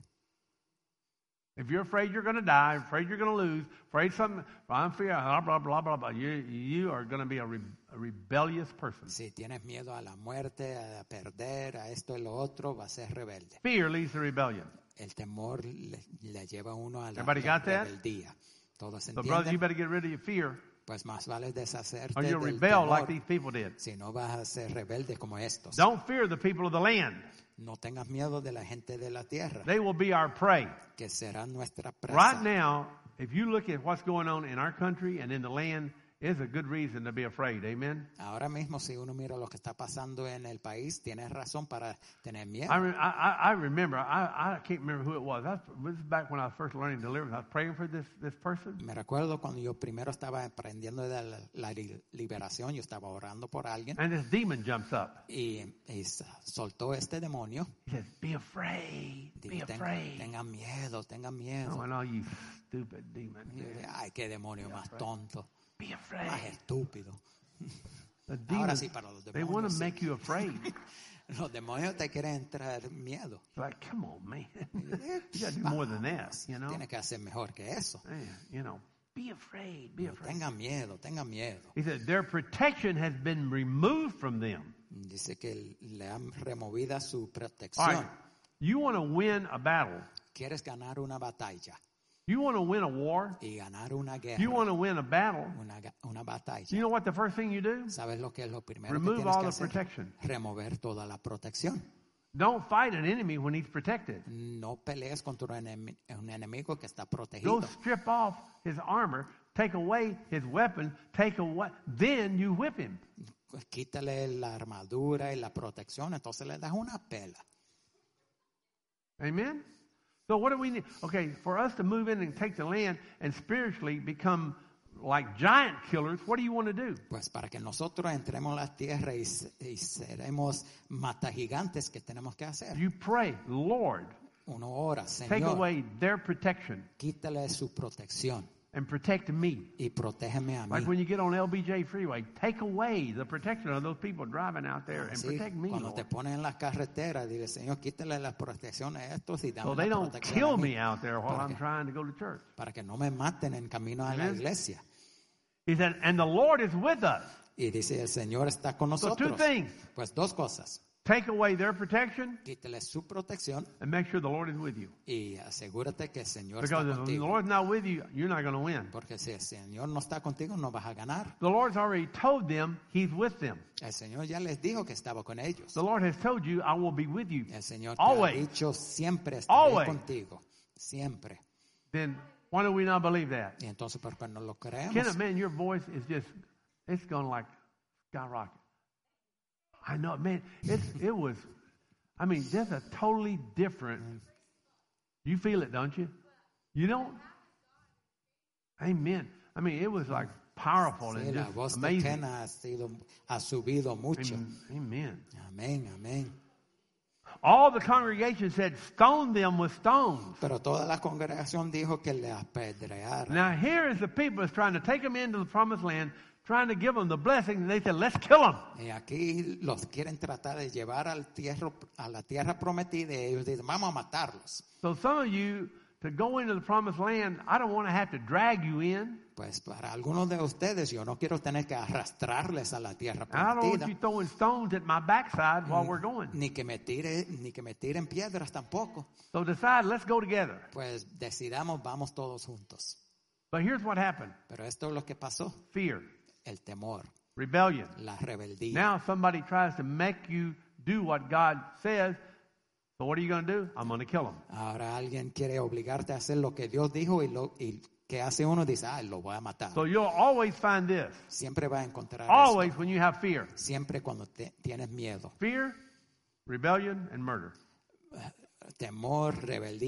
If you're afraid you're going to die, afraid you're going to lose, afraid something, I'm fear, blah, blah, blah, blah, blah, you, you are going to be a, re, a rebellious person. Si tienes miedo a la muerte, a perder, a esto y lo otro, vas a ser rebelde. Fear leads to rebellion. El temor le, le lleva a uno a la, Everybody la got that? rebeldía. ¿Todos So, brother, you entienden? better get rid of your fear, Pues más vale deshacerte or you'll del rebel temor, like these people did. si no vas a ser rebelde como estos. Don't fear the people of the land. No tengas miedo de la gente de la tierra, They will be our prey. que será nuestra Right presa. now, if you look at what's going on in our country and in the land, it's a good reason to be afraid. Amen? Ahora mismo, si uno mira lo que está pasando en el país, tienes razón para tener miedo. I, re- I, I I remember, I, I can't remember who it was. That's, this is back when I was first learning deliverance. I was praying for this, this person. Me recuerdo cuando yo primero estaba aprendiendo de la, la li- liberación, yo estaba orando por alguien And this demon jumps up. y, y sa- soltó este demonio. He says, be afraid, be Dijo, "Ten- afraid. tengan miedo, tengan Oh, miedo. and all you stupid demon. Y yo dije, ay, qué demonio más tonto, Be más afraid. estúpido. The Ahora demons, sí, para los they want demonios. to sí. make you afraid. Los demonios te quieren entrar miedo. It's like, come on, man. You got to do more than that, you know? Tienes que hacer mejor que eso. Man, you know, be afraid, be afraid. Tengan miedo, tengan miedo. He said, their protection has been removed from them. Dice que le han removido su All protección. right, you want to win a battle. Quieres ganar una batalla You want to win a war. y ganar una guerra, You want to win a battle. una, ga- una batalla. You know what the first thing you do? ¿Sabes lo que es lo primero Remove que tienes all que the hacer? protection. Remover toda la protección. Don't fight an enemy when he's protected. No pelees contra un, enemi- un enemigo que está Go protegido. strip off his armor, take away his weapon, take away, then you whip him. Quítale la armadura y la protección, entonces le das una pela. Amen? So what do we need? Okay, for us to move in and take the land and spiritually become like giant killers, what do you want to do? Pues para que nosotros entremos a la tierra y, se- y seremos matagigantes, ¿qué tenemos que hacer? You pray, Lord, Uno ora, take Señor, away their protection quítale su protección and protect me. y protégeme a mí. Like when you get on L B J Freeway, take away the protection of those people driving out there and Así, protect me, cuando te Lord. ponen en la carretera, dile, Señor, quítale las protecciones a estos y dame So they la don't protección kill a mí, me out there while I'm Okay. trying to go to church. para que no me maten en camino a la Amen. iglesia. He said, and the Lord is with us. Y dice, el Señor está con So two nosotros. things. Pues dos cosas. Take away their protection Quítale su protección and make sure the Lord is with you. y asegúrate que el Señor Because está if the contigo. Lord's not with you, you're not going to win. Porque si el Señor no está contigo, no vas a ganar. The Lord's already told them he's with them. El Señor ya les dijo que estaba con ellos. The Lord has told you, I will be with you. El Señor te Always. ha dicho, siempre estaré Always. contigo. Siempre. Then why do we not believe that? Y entonces, ¿por qué no lo creemos? Kenneth, man, your voice is just, it's going like skyrocket. I know, man, it's, it was, I mean, just a totally different, you feel it, don't you? You don't? Amen. I mean, it was like powerful Sí, and la just voz de amazing. Ken ha, sido, ha subido mucho. Amen. Amén, amén. All the congregation said, stone them with stones. Pero toda la congregación dijo que le apedrearan. Now here is the people that's trying to take them into the promised land, trying to give them the blessing, and they said, let's kill them. Y aquí los quieren tratar de llevar al tierra, a la tierra prometida y ellos dicen, vamos a matarlos. So some of you, to go into the promised land, I don't want to have to drag you in. Pues para algunos de ustedes yo no quiero tener que arrastrarles a la tierra I don't want prometida. you throwing stones at my backside while we're going. Ni que me tire, ni que me tiren piedras tampoco. So decide, let's go together. Pues decidamos, vamos todos juntos. But here's what happened. Pero esto es lo que pasó. Fear, El temor, rebellion. la rebeldía. Now somebody tries to make you do what God says. So what are you going to do? I'm going to kill them. Ahora alguien quiere obligarte a hacer lo que Dios dijo y lo y que hace uno dice, ah, lo voy a matar. So you'll always find this. Siempre va a encontrar Always eso. when you have fear. Siempre cuando te- tienes miedo. Fear, rebellion, and murder. Temor, rebeldía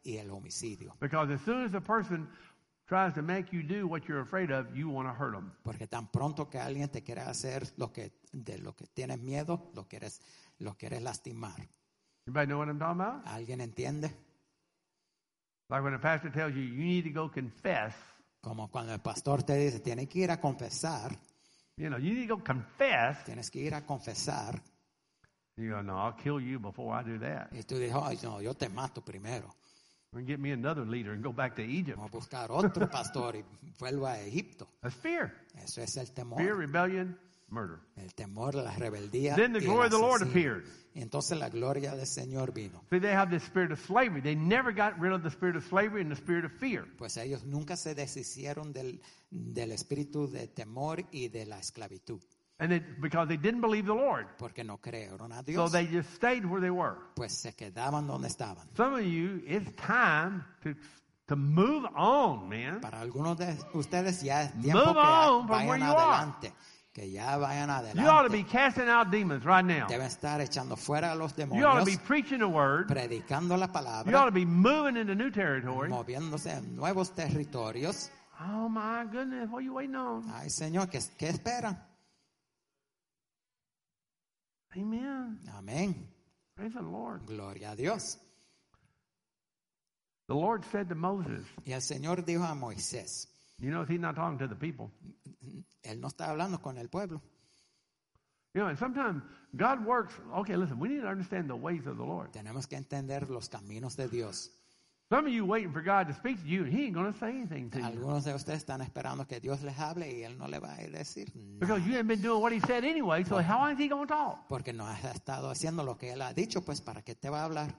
y el homicidio. Because as soon as a person tries to make you do what you're afraid of, you want to hurt them. Porque tan pronto que alguien te quiere hacer lo que de lo que tienes miedo, lo quieres lo quieres lastimar. Anybody know what I'm talking about? ¿Alguien entiende? Like when a pastor tells you, you need to go confess. Como cuando el pastor te dice, tienes que ir a confesar, You know, you need to go confess. tienes que ir a confesar. You go, no, I'll kill you before I do that. Y tú dices, ay, no, yo te mato primero. And get me another leader and go back to Egypt. Vamos a buscar otro pastor y vuelvo a Egipto. That's fear. Eso es el Fear, temor. rebellion, murder. El temor, la rebeldía. Then the y glory el of the Lord asesino. appeared. Y entonces la gloria del Señor vino. See, they have this spirit of slavery. They never got rid of the spirit of slavery and the spirit of fear. Pues ellos nunca se deshicieron del, del espíritu de temor y de la esclavitud. And it, because they didn't believe the Lord. Porque no creyeron a So Dios. they just stayed where they were. Pues se quedaban donde estaban. Some of you, it's time to, to move on, man. Para algunos de ustedes ya es tiempo Move que on from where vayan you are. adelante. Que ya vayan You ought to be adelante. casting out demons right now. Deben estar echando fuera a los You ought to demonios, be preaching the word. predicando la You ought palabra, to be moving into new territory. moviéndose en nuevos territorios. Oh my goodness, what are you waiting on? Ay, Señor, ¿qué, qué esperan? Amen. Amén. Praise the Lord. Gloria a Dios. The Lord said to Moses, Y el Señor dijo a Moisés, you know, he's not talking to the people. Él no está hablando con el pueblo. You know, and sometimes God works. Okay, listen, we need to understand the ways of the Lord. Tenemos que entender los caminos de Dios. Some of you waiting for God to speak to you, and He ain't going to say anything to you Algunos de ustedes están esperando que Dios les hable y Él no le va a decir because nada. you haven't been doing what He said anyway. So how is He going to talk? Porque no has estado haciendo lo que Él ha dicho, pues ¿para qué te va a hablar?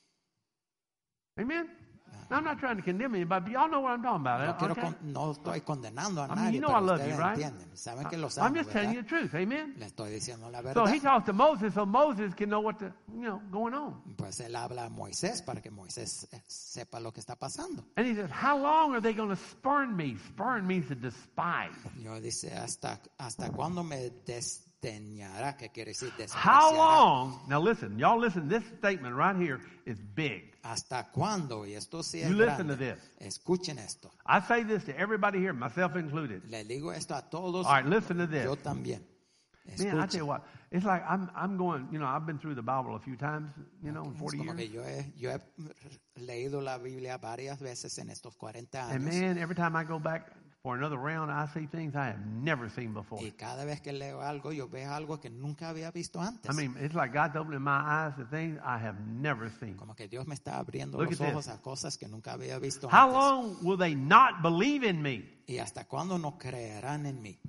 Amen. Now, I'm not trying to condemn anybody, but y'all know what I'm talking about. No, quiero okay? con- no estoy condenando a I mean, nadie, you know pero I love ustedes you, right? entienden. Saben que los I'm amo, just telling you ¿verdad? the truth. Amen. Le estoy diciendo la So verdad. He talks to Moses, so Moses can know what the you know going on. Pues Él habla a Moisés para que Moisés eh, sepa lo que está pasando. And He says, "How long are they going to spurn me?" Spurn means to despise. Yo dice, ¿hasta, hasta cuándo me desdeñará? ¿Qué quiere decir How despreciará? long? Now listen, y'all listen. This statement right here is big. ¿Hasta cuándo? Y esto sí es You listen to grande. this. Escuchen esto. I say this to everybody here, myself included. Le digo esto a todos. All right, listen to this. Yo también. Man, I tell you Escuchen. what, it's like I'm I'm going. You know, I've been through the Bible a few times. You know, in Es forty como que years. yo he, yo he leído la Biblia varias veces en estos cuarenta And años. man, every time I go back for another round, I see things I have never seen before. Y cada vez que leo algo, yo veo algo que nunca había visto antes. I mean, it's like God's opening my eyes to things I have never seen. Como que Dios me está abriendo Look los at ojos a cosas que nunca había visto How antes. long will they not believe in me? ¿Y hasta cuándo no creerán en mí?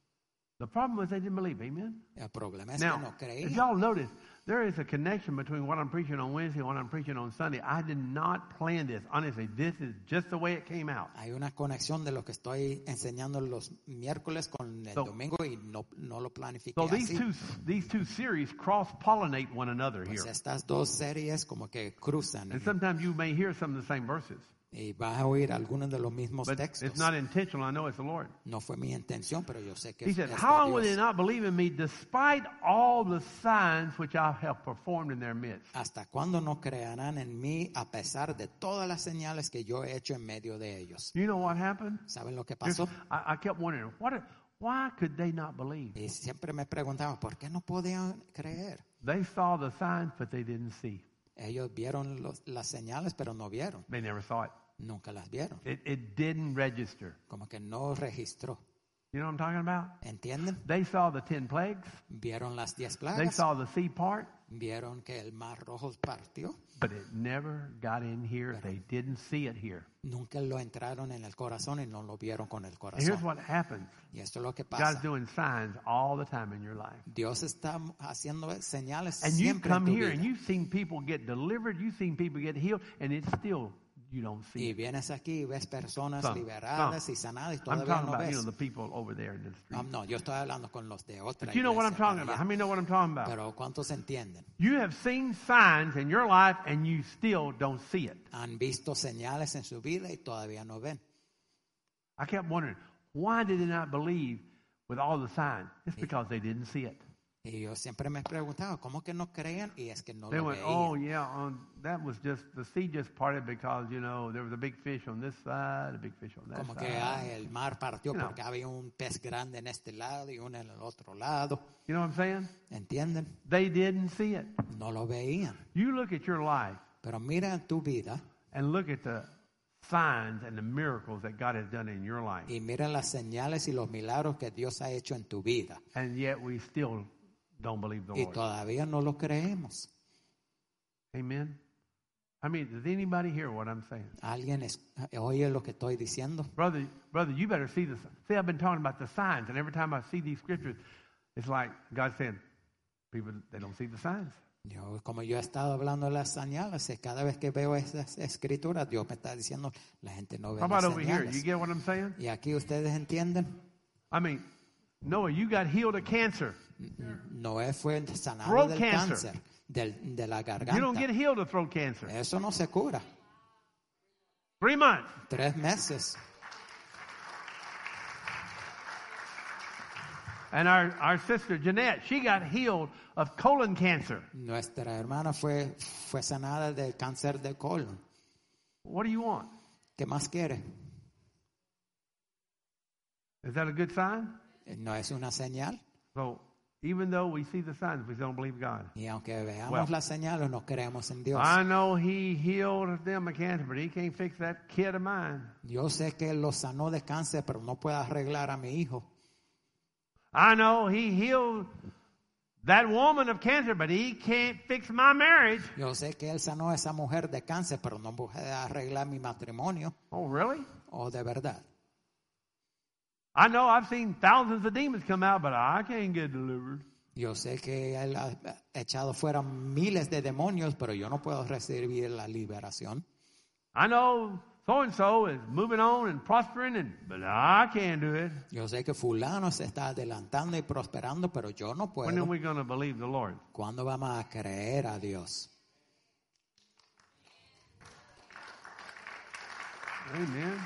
The problem was they didn't believe. Amen. El problema es Now, que no if creían. y'all notice, there is a connection between what I'm preaching on Wednesday and what I'm preaching on Sunday. I did not plan this. Honestly, this is just the way it came out. Hay una conexión de lo que estoy enseñando los miércoles con el So- domingo y no, no lo planifiqué So these así. two these two series cross-pollinate one another here. Pues estas dos series como que cruzan And sometimes you may hear some of the same verses. y vas a oír algunos de los mismos But textos. it's not intentional. I know it's the Lord. No fue mi intención, pero yo sé que He es, said, es how long de will they Dios. not believe in me despite all the signs which I have performed in their midst? ¿Hasta cuándo no creerán en mí a pesar de todas las señales que yo he hecho en medio de ellos? You know what happened? ¿Saben lo que Just- pasó? I, I kept wondering, what, why could they not believe? Y siempre me preguntaba, ¿por qué no podían creer? They saw the signs, but they didn't see. Ellos vieron los- las señales, pero no vieron. They never saw it. Nunca las vieron. It, it didn't register. Como que no registró. You know what I'm talking about? ¿Entienden? They saw the ten plagues. Vieron las diez They plagas. saw the sea part, Vieron que el mar rojo partió. but it never got in here. They didn't see it here. Nunca lo entraron en el corazón y no lo vieron con el And here's corazón. what happens. Y esto es lo que God's pasa. doing signs all the time in your life. Dios está haciendo señales And you siempre en come tu here vida. and you've seen people get delivered, you've seen people get healed, and it's still, you don't see Y it. vienes aquí y ves personas Some, liberadas some. y sanadas y I'm todavía talking no about, you know, ves. the people over there in the street. Ah, no, yo estoy hablando con los de otra But you know what I'm iglesia talking para about. allá. How many know what I'm talking about? Pero ¿cuántos entienden? You have seen signs in your life and you still don't see it. Han visto señales en su vida y todavía no ven. I kept wondering, why did they not believe with all the signs? It's because they didn't see it. Y yo siempre me preguntaba, ¿cómo que no creían? Y es que no They lo went, veían. oh, yeah, um, that was just, the sea just parted because, you know, there was a big fish on this side, a big fish on that Como side. que ah, el mar partió You know. porque había un pez grande en este lado y uno en el otro lado. You know what I'm saying? ¿Entienden? They didn't see it. No lo veían. You look at your life Pero mira en tu vida and look at the signs and the miracles that God has done in your life. y mira las señales y los milagros que Dios ha hecho en tu vida. And yet we still don't believe the Y Lord. todavía no lo creemos. Amen. I mean, does anybody hear what I'm saying? ¿Alguien es- oye lo que estoy diciendo? Brother, brother, you better see this. See, I've been talking about the signs, and every time I see these scriptures, it's like God saying, people, they don't see the signs. Yo, como yo he estado hablando de las señales, eh, cada vez que veo esas escrituras, Dios me está diciendo, la gente no ve How las about over here? señales. You get what I'm saying? Y aquí ustedes entienden, I mean, Noah, you got healed of cancer. Noé fue sanado Throat del cancer. cáncer, del, de la You don't garganta. get healed of throat cancer. Eso no se cura. Three months. Tres meses. And our, our sister Jeanette, she got healed of colon cancer. Nuestra hermana fue, fue sanada del cáncer de colon. What do you want? ¿Qué más quiere? Is that a good sign? ¿No es una señal? So even though we see the signs, we don't believe God. Y aunque veamos Well, las señales, no creemos en Dios. I know he healed them of cancer, but he can't fix that kid of mine. Yo sé que Él lo sanó de cáncer, pero no puede arreglar a mi hijo. I know he healed that woman of cancer, but he can't fix my marriage. Yo sé que Él sanó a esa mujer de cáncer, pero no puede arreglar mi matrimonio. Oh, really? ¿O de verdad? I know I've seen thousands of demons come out, but I can't get delivered. Yo sé que Él ha echado fuera miles de demonios, pero yo no puedo recibir la liberación. I know so-and-so is moving on and prospering, and but I can't do it. Yo sé que fulano se está adelantando y prosperando, pero yo no When are puedo. we going to believe the Lord? ¿Cuándo vamos a creer a Dios? Amen.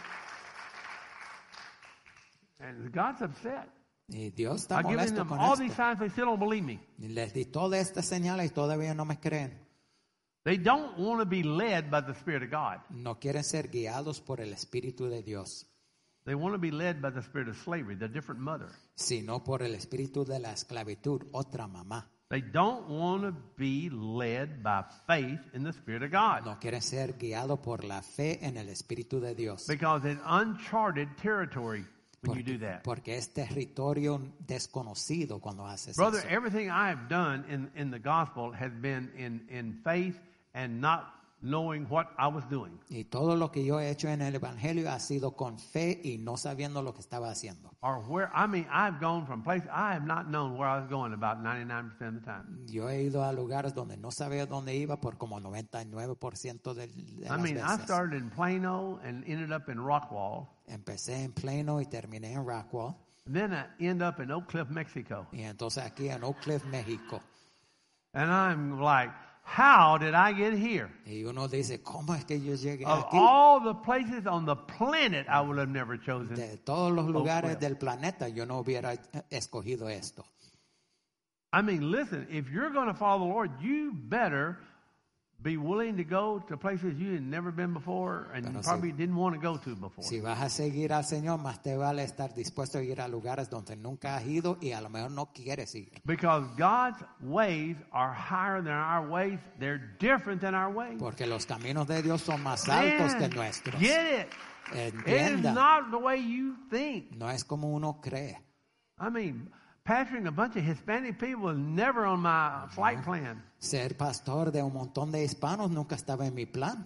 And God's upset. Y Dios está I've given molesto them con all these esto. signs, they still don't believe me. Y les di todas estas señales y todavía no me creen. They don't want to be led by the Spirit of God. No quieren ser guiados por el Espíritu de Dios, They want to be led by the spirit of slavery, the different mother. sino por el espíritu de la esclavitud, otra mamá. They don't want to be led by faith in the Spirit of God. No quieren ser guiados por la fe en el Espíritu de Dios. Because it's uncharted territory when you Porque, do that. porque es territorio desconocido cuando haces Brother, eso. everything I have done in, in the gospel has been in, in faith and not knowing what I was doing. Y todo lo que yo he hecho en el Evangelio ha sido con fe y no sabiendo lo que estaba haciendo. Or where, I mean, I've gone from places, I have not known where I was going about ninety-nine percent of the time. Yo he ido a lugares donde no sabía dónde iba por como noventa y nueve por ciento de, de I las mean, I veces. started in Plano and ended up in Rockwall. Empecé en Plano y terminé en Rockwall. Then I end up in Oak Cliff, Mexico. Y entonces aquí en Oak Cliff, México. And I'm like, how did I get here? Y uno dice, ¿cómo es que yo llegué Of aquí? all the places on the planet, I would have never chosen. De todos los lugares Cliff. del planeta, yo no hubiera escogido esto. I mean, listen, if you're going to follow the Lord, you better be willing to go to places you had never been before and Pero you si- probably didn't want to go to before. Si vas a seguir al Señor, más te vale estar dispuesto a ir a lugares donde nunca has ido y a lo mejor no quieres ir. Because God's ways are higher than our ways. They're different than our ways. Porque los caminos de Dios son más altos Man, que nuestros. get it. It is Entienda, not the way you think. no es como uno cree. I mean, pastoring a bunch of Hispanic people is never on my flight plan. Ser pastor de un montón de hispanos nunca estaba en mi plan.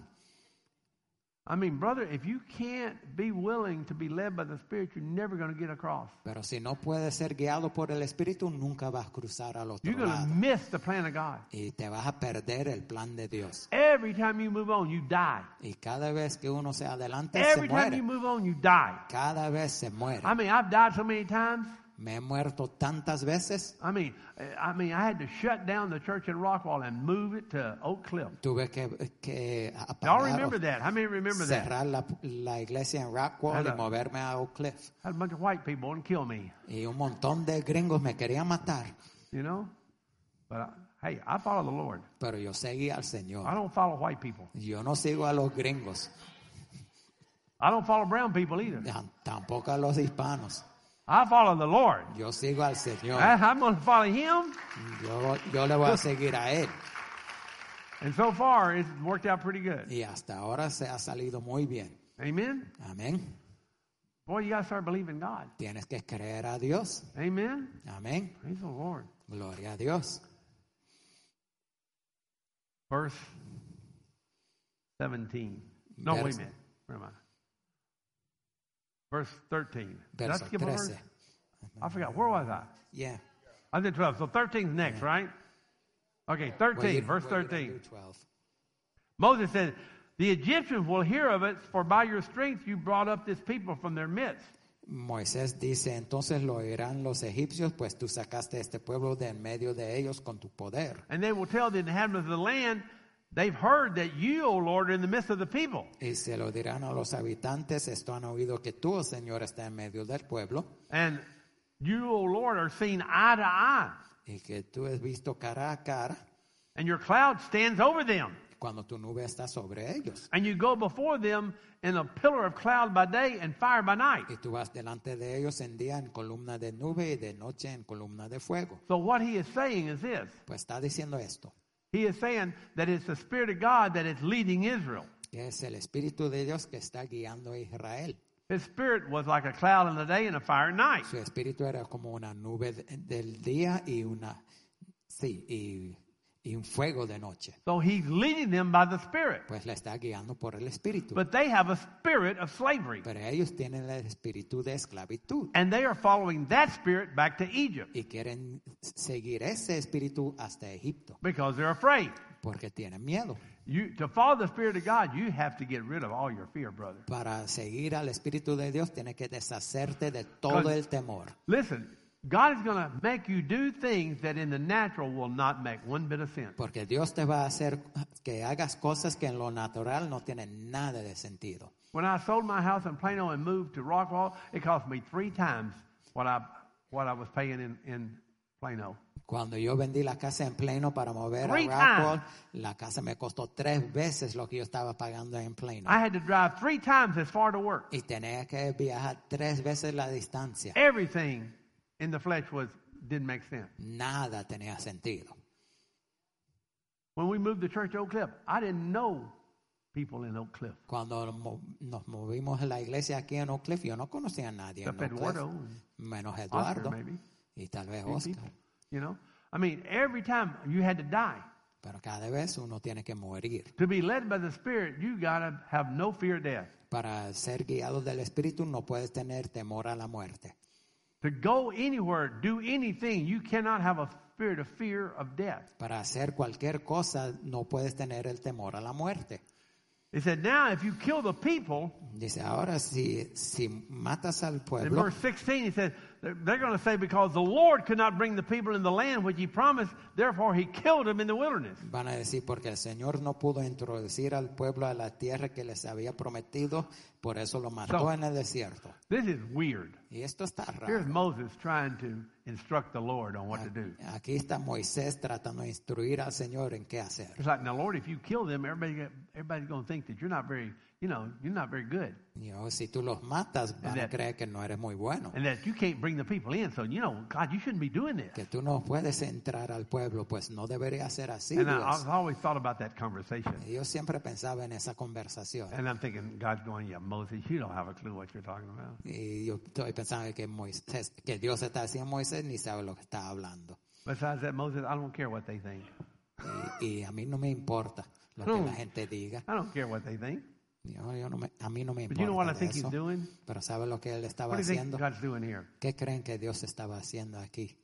I mean, brother, if you can't be willing to be led by the Spirit, you're never going to get across. Pero si no puedes ser guiado por el Espíritu, nunca vas a cruzar al otro You're going to lado. miss the plan of God. Y te vas a perder el plan de Dios. Every time you move on, you die. Y cada vez que uno se adelanta, Every se time muere. you move on, you die. Cada vez se muere. I mean, I've died so many times. Me he muerto tantas veces. I mean, I mean, I had to shut down the church in Rockwall and move it to Oak Cliff. Tuve que, que Y'all apagar remember o that? How many remember that? cerrar la, la iglesia en Rockwall y Hello. moverme a Oak Cliff. Had a bunch of white people want to kill me, Y un montón de gringos me querían matar. you know? But I, hey, I follow the Lord. Pero yo seguí al I Señor. don't follow white people. Yo no sigo a los gringos, I don't follow brown people either. tam- tampoco a los hispanos. I follow the Lord. Yo sigo al Señor. I- I'm going to follow Him. Yo, yo le voy a seguir a Él. And so far, it's worked out pretty good. Y hasta ahora se ha salido muy bien. Amen. Amén. Boy, you got to start believing God. Tienes que creer a Dios. Amen. Amén. Praise the Lord. Gloria a Dios. Verse seventeen. No, Verse- wait a minute. Where am I? Verse thirteen. Did I Verso skip a verse? trece. I forgot. Where was I? Yeah. I did twelve. So thirteen is next, right? Okay, Well, thirteen, you- verse well, you don't thirteen. do twelve. Moses said, the Egyptians will hear of it, for by your strength you brought up this people from their midst. Moisés dice, entonces lo oirán los egipcios, pues tú sacaste este pueblo de en medio de ellos con tu poder. And they will tell the inhabitants of the land, they've heard that you, O Lord, are in the midst of the people. Y se lo dirán a los habitantes, esto han oído que tú, oh Señor, estás en medio del pueblo, And you, O Lord, are seen eye to eye. y que tú has visto cara a cara And your cloud stands over them. cuando tu nube está sobre ellos. And you go before them in a pillar of cloud by day and fire by night. Y tú vas delante de ellos en día en columna de nube y de noche en columna de fuego. So what he is saying is this. Pues está diciendo esto, He is saying that it's the Spirit of God that is leading Israel. que es el Espíritu de Dios que está guiando a Israel. His spirit was like a cloud in the day and a fire at night. Su espíritu era como una nube de- del día y una sí, y, y un fuego de noche. So he's leading them by the Spirit. Pues la está guiando por el espíritu. But they have a spirit of slavery. Pero ellos tienen el espíritu de esclavitud And they are following that spirit back to Egypt y quieren seguir ese espíritu hasta Egipto because they're afraid. porque tienen miedo. You, to follow the Spirit of God, you have to get rid of all your fear, brother. Para seguir al espíritu de Dios tienes que deshacerte de todo el temor. Listen, God is going to make you do things that in the natural will not make one bit of sense. Porque Dios te va a hacer que hagas cosas que en lo natural no tienen nada de sentido. When I sold my house in Plano and moved to Rockwall, it cost me three times what I what I was paying in, in Plano. Cuando yo vendí la casa en Plano para mover Three a Rockwall, la casa me costó tres veces lo que yo estaba pagando en Plano. I had to drive three times as far to work. Y tenía que viajar tres veces la distancia. Everything in the flesh was didn't make sense. Nada tenía sentido. When we moved to Church Oak Cliff, I didn't know people in Oak Cliff. Cuando mo- nos movimos a la iglesia aquí en Oak Cliff, yo no conocía a nadie en Except Oak Cliff, Eduardo and menos Oscar, Eduardo maybe. y tal vez Few Oscar. people, you know, I mean, every time you had to die. Pero cada vez uno tiene que morir. To be led by the Spirit, you gotta have no fear of death. Para ser guiado del Espíritu no puedes tener temor a la muerte. To go anywhere, do anything, you cannot have a spirit of fear of death. Para hacer cualquier cosa no puedes tener el temor a la muerte. It said, now if you kill the people, Dice, ahora si, si matas al in pueblo, verse sixteen, he said, they're, they're going to say, because the Lord could not bring the people in the land which he promised, therefore he killed them in the wilderness. van a decir, porque el Señor no pudo introducir al pueblo a la tierra que les había prometido, por eso lo mató So- en el desierto. This is weird. Y esto está Here's raro. Moses trying to instruct the Lord on what to do. Aquí está Moisés tratando de instruir al Señor en qué hacer. It's like, now, Lord, if you kill them, everybody, everybody's going to think that you're not very, you know, you're not very good. Y, oh, si tú los matas, van a that- creer que no eres muy bueno. And that you can't bring the people in. So, you know, God, you shouldn't be doing this. Que tú no puedes entrar al pueblo, pues no debería ser así, And I, Dios. I've always thought about that conversation. Y yo siempre pensaba en esa conversación. And I'm thinking, God's going, yeah, Moses, you don't have a clue what you're talking about. Y yo estoy pensando que Moisés, que Dios está haciendo Moisés ni sabe lo que está hablando. Besides that, Moses, I don't care what they think. Y, y a mí no me importa lo que No. la gente diga. I don't care what they think. Yo, yo no me- a mí no me But you know what I importa think de he's eso. doing? Pero ¿sabe lo que él estaba What do you think haciendo? God's doing here? ¿Qué creen que Dios estaba haciendo aquí?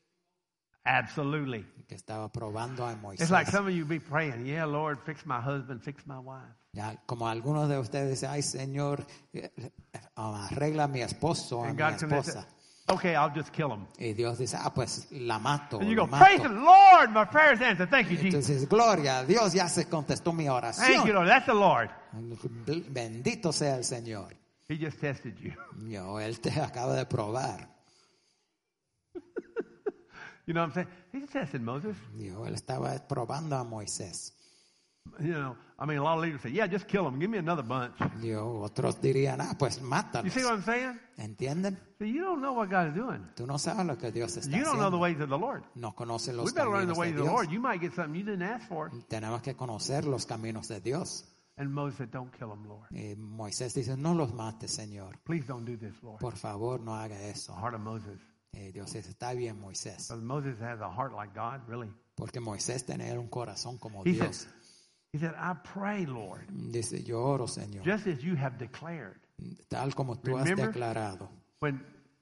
Absolutely. Que estaba probando a Moisés. It's like some of you be praying, yeah, Lord, fix my husband, fix my wife. Ya, como algunos de ustedes dicen, ay Señor, eh, eh, arregla a mi esposo o a And mi God comes and says, esposa. okay, I'll just kill him. Y Dios dice, ah, pues la mato. And you lo go, praise the mato. Lord, my prayer's answered. Thank you, Jesus. Entonces, gloria a Dios, ya se contestó mi Thank you, oración. Lord. That's the Lord. Bendito sea el Señor. He just tested you. Yo, Él te acaba de probar. You know what I'm saying? He's testing Moses. Dijo, él estaba probando a Moisés. You know, I mean, a lot of leaders say, yeah, just kill him. Give me another bunch. Dijo, otros dirían, ah, pues You mátalos. see what I'm saying? ¿Entienden? See, you don't know what God is doing. Tú no sabes lo que Dios está You don't know the haciendo. ways of the Lord. No conoces We los better learn the caminos ways de of the Lord. Dios. You might get something you didn't ask for. Tenemos que conocer los caminos de Dios. And Moses said, don't kill him, Lord. Y Moisés dice, no los mates, Señor. Please don't do this, Lord. Por favor, no haga eso. The heart of Moses. Y Dios dice, está bien, Moisés. Because Moses has a heart like God, really. Porque Moisés tenía un corazón como He said, Dios. he said, I pray, Lord, Dice, yo oro, Señor. just as you have declared. Tal como tú has Remember? declarado. When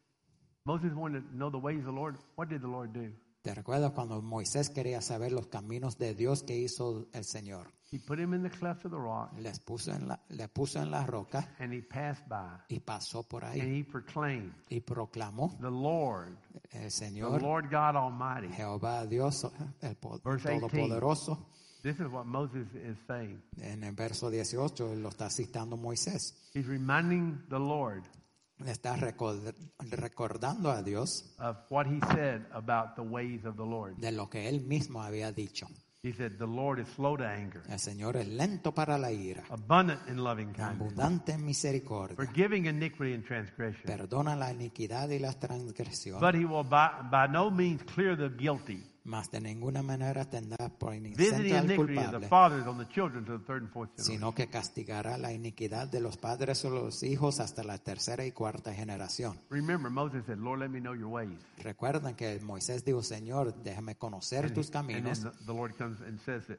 Moses wanted to know the ways of the Lord, what did the Lord do? ¿Te recuerdas cuando Moisés quería saber los caminos de Dios que hizo el Señor? He put him in the cleft of the rock, Les puso en la, le puso en la roca and he passed by, y pasó por and ahí he proclaimed, y proclamó the Lord, el the Señor, Lord God Almighty. Jehová Dios, el po- Verse eighteen. Todopoderoso. This is what Moses is saying. En el verso dieciocho él lo está citando Moisés. He's reminding the Lord Le está record- recordando a Dios of what he said about the ways of the Lord. de lo que él mismo había dicho. He said, the Lord is slow to anger, El Señor es lento para la ira, abundant in loving kindness, abundante en misericordia, forgiving iniquity and transgression. perdona la iniquidad y la transgresión, But he will by, by no means clear the guilty, mas de ninguna manera tendrá por visiting inocente al iniquity of the culpable, fathers on the children to the third and fourth generation. sino que castigará la iniquidad de los padres o los hijos hasta la tercera y cuarta generación. Remember, Moses said, Lord, let me know your ways. Recuerden que Moisés dijo, Señor, déjame conocer And, tus he- and then caminos. the, the Lord comes and says it.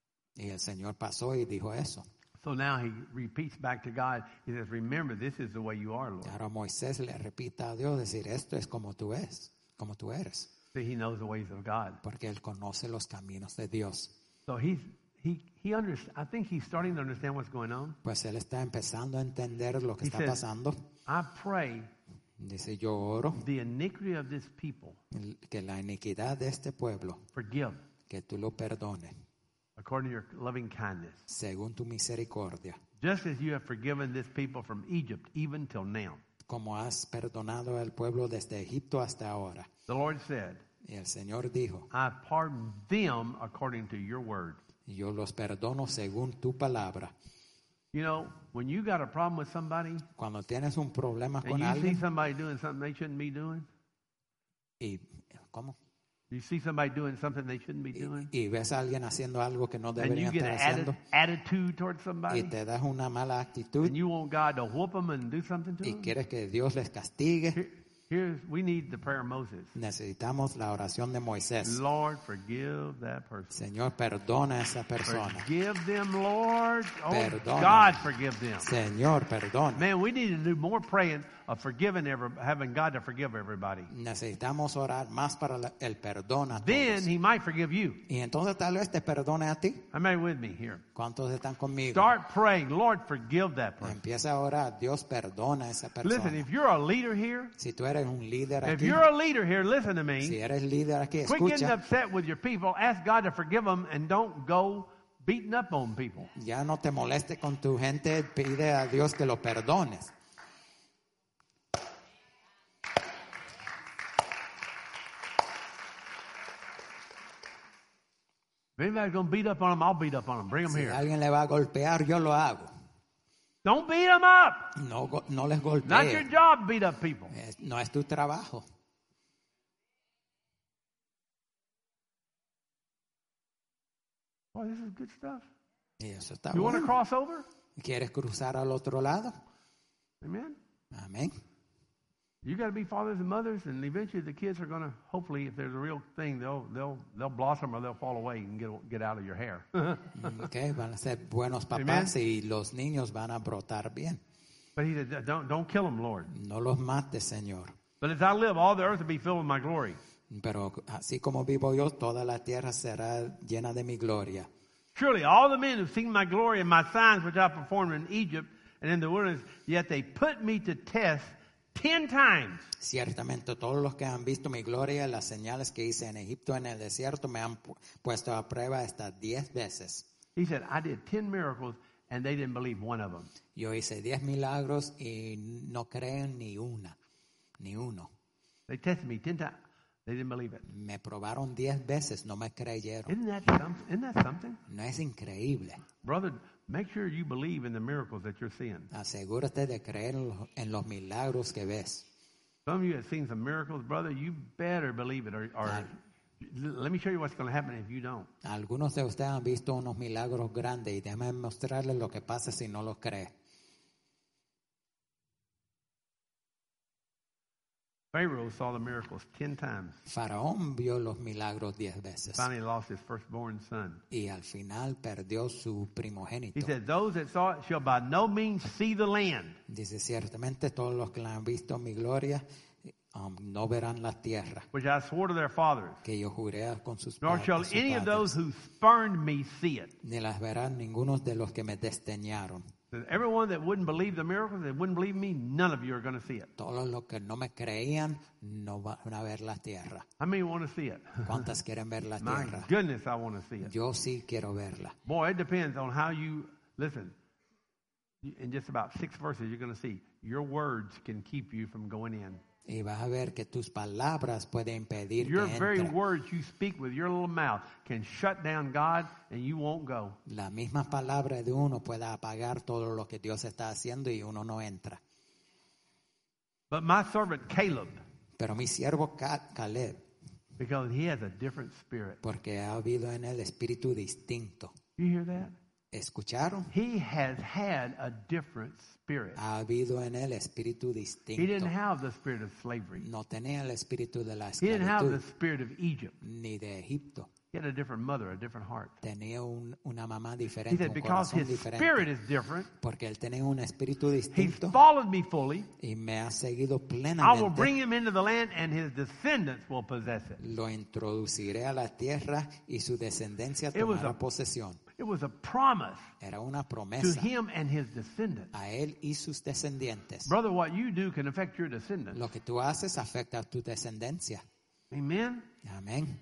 Y el Señor pasó y dijo eso. So now he repeats back to God. He says, remember, this is the way you are, Lord. Y ahora Moisés le repita a Dios, decir, esto es como tú es, como tú eres. See, he knows the ways of God. Porque él conoce los caminos de Dios. So he's, he, he under, I think he's starting to understand what's going on. Pues él está empezando a entender lo que He está says, pasando. I pray Dice, yo oro the iniquity of this people, que la iniquidad de este pueblo, forgive que tú lo perdones, according to your loving kindness. según tu misericordia, Just as you have forgiven this people from Egypt, even till now. como has perdonado al pueblo desde Egipto hasta ahora. The Lord said, Y el Señor dijo, I pardon them according to your word. yo los perdono según tu palabra. You know, when you got a problem with somebody Cuando tienes un problema and con you see alguien somebody doing something they shouldn't be doing, y, ¿cómo? you see somebody doing something they shouldn't be Y, doing, y ves a alguien haciendo algo que no and you debería get estar an atti- haciendo attitude towards y somebody, te das una mala actitud and you want God to whoop them and do something to y them, quieres que Dios les castigue, here, here's, we need the prayer of Moses. necesitamos la oración de Moisés. Lord, forgive that person. Señor, perdona a esa persona. Forgive them, Lord. Oh, Perdona. God, forgive them. Señor, perdona. Man, we need to do more praying of forgiving every, having God to forgive everybody. Necesitamos orar más para la- el perdón a Then todos. He might forgive you. Y entonces tal vez te perdone a ti. How many with me here? ¿Cuántos están conmigo? Start praying, Lord, forgive that person. Empieza a orar, Dios perdona a esa Listen, persona. if you're a leader here, Si tú eres un líder if aquí, you're a leader here, listen to si me. eres líder aquí, Quit getting escucha, upset with your people. Ask God to forgive them and don't go beating up on people. ya no te moleste con tu gente, pide a Dios que lo perdones. If anybody's going to beat up on them, I'll beat up on them. Bring them Si here. alguien le va a golpear, yo lo hago. Don't beat them up. No, go- no les Not your golpee. job to beat up people. Es- No es tu trabajo. Boy, this is good stuff. Y eso está You want to bueno. cross over? ¿Quieres cruzar al otro lado? Amen. Amén. You got to be fathers and mothers, and eventually the kids are going to. Hopefully, if there's a real thing, they'll they'll they'll blossom or they'll fall away and get get out of your hair. Okay, van a ser buenos papás y los niños van a brotar bien. But he said, "Don't don't kill them, Lord. No los mates, Señor. But as I live, all the earth will be filled with my glory." Pero así como vivo yo, toda la tierra será llena de mi gloria. Surely all the men who've seen my glory and my signs which I performed in Egypt and in the wilderness, yet they put me to test ten times. Ciertamente todos los que han visto mi gloria y las señales que hice en Egipto, en el desierto, me han pu- puesto a prueba hasta diez veces. He said, I did ten miracles and they didn't believe one of them. Yo hice diez milagros y no creen ni una, ni uno. They tested me ten times. They didn't believe it. Me probaron diez veces, no me creyeron. Isn't that, some, isn't that something? ¿No es increíble? Brother, make sure you believe in the miracles that you're seeing. Asegúrate de creer en los, en los milagros que ves. Some of you have seen some miracles, brother. You better believe it, or, or Ah. let me show you what's going to happen if you don't. Algunos de ustedes han visto unos milagros grandes y déjame mostrarles lo que pasa si no los cree. Pharaoh saw the miracles ten times. Faraón vio los milagros diez veces Finally lost his firstborn son. y al final perdió su He primogénito. said, those that saw it shall by no means see the land. Dice, ciertamente todos los que la han visto mi gloria um, no verán la tierra Which I swore to their fathers, que yo juré con sus, nor pa- shall a sus any of padres. those who spurned me see it. Ni las verán ninguno de los que me desdeñaron. So everyone that wouldn't believe the miracles, that wouldn't believe me, none of you are going to see it. Todos los que no me creían no van a ver la tierra. How many want to see it? ¿Cuántas quieren ver la My tierra? goodness, I want to see it. Yo sí quiero verla. Boy, it depends on how you listen. In just about six verses, you're going to see your words can keep you from going in. Y vas a ver que tus palabras pueden impedir Your que very entre. words you speak with your little mouth can shut down God and you won't go. La misma palabra de uno puede apagar todo lo que Dios está haciendo y uno no entra. But my servant Caleb, Pero mi siervo Ca- Caleb, because he has a different spirit. porque ha habido en él espíritu distinto. You hear that? ¿Escucharon? He has had a different spirit. Ha habido en él espíritu He distinto. didn't have the spirit of slavery. No tenía el espíritu de la He didn't have the esclavitud spirit of Egypt. ni de Egipto. He had a different mother, a different heart. Tenía un- una mamá He diferente, said, un because corazón his diferente. spirit is different, Porque él tenía un espíritu he's distinto followed me fully. y me ha seguido I will plenamente. bring him into the land and his descendants will possess it. Lo introduciré a la tierra y su descendencia It was tomará a- posesión. It was a promise Era una to promesa him and his descendants. a él y sus descendientes. Brother, what you do can affect your descendants. Lo que tú haces afecta a tu descendencia. Amen? Amén.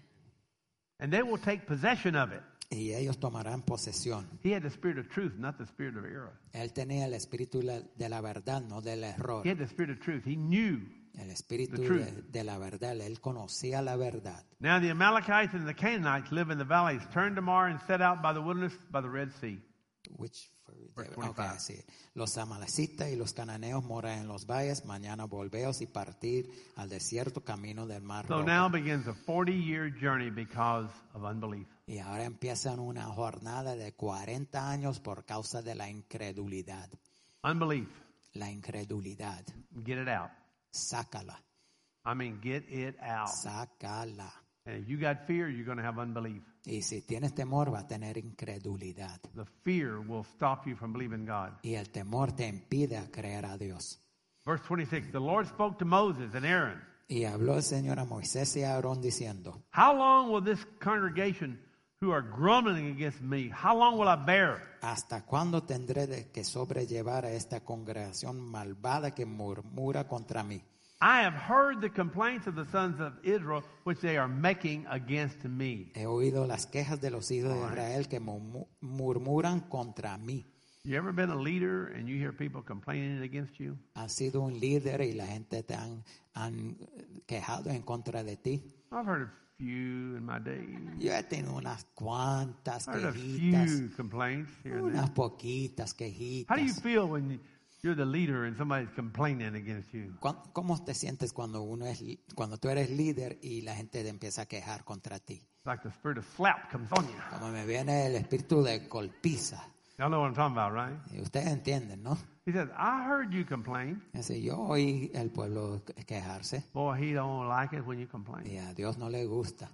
And they will take possession of it. Y ellos tomarán posesión. He had the spirit of truth, not the spirit of error. Él tenía el espíritu la- de la verdad, no del error. He had the spirit of truth. He knew. El espíritu The truth. de, de la verdad. Él conocía la verdad. Now the Amalekites and the Canaanites live in the valleys. Turn tomorrow and set out by the wilderness by the Red Sea. Which, Verse okay, twenty-five. sí. Los amalecitas y los cananeos moran en los valles. Mañana volveos y partir al desierto camino del mar So Rojo. now begins a forty-year journey because of unbelief. Y ahora empiezan una jornada de cuarenta años por causa de la incredulidad. Unbelief. La incredulidad. Get it out. Sácala. I mean, get it out. Sácala. And if you got fear, you're going to have unbelief. Y si tienes temor, va a tener incredulidad. The fear will stop you from believing God. Y el temor te impide a creer a Dios. Verse twenty-six, the Lord spoke to Moses and Aaron. Y habló el Señor a Moisés y a Aarón diciendo, How long will this congregation who are grumbling against me, how long will I bear? ¿hasta cuándo tendré de que sobrellevar a esta congregación malvada que murmura contra mí? I have heard the complaints of the sons of Israel, which they are making against me. He oído las quejas de los hijos de All right. Israel que murmu- murmuran contra mí. You ever been a leader and you hear people complaining against you? Has sido un líder y la gente te han, han quejado en contra de ti. I've heard a few in my day. Yo he tenido unas cuantas I've heard a quejitas, few complaints here and unas there. poquitas How do you quejitas. feel when you- you're the leader and somebody's complaining against you? ¿Cuán- ¿Cómo te sientes cuando uno es li- cuando tú eres líder y la gente te empieza a quejar contra ti? It's like the spirit of slap comes on you. Como me viene el espíritu de golpiza. Y'all know what I'm talking about, right? Y ustedes entienden, ¿no? He says, I heard you complain. Dice, yo oí el pueblo quejarse Boy, he don't like it when you complain. y a Dios no le gusta.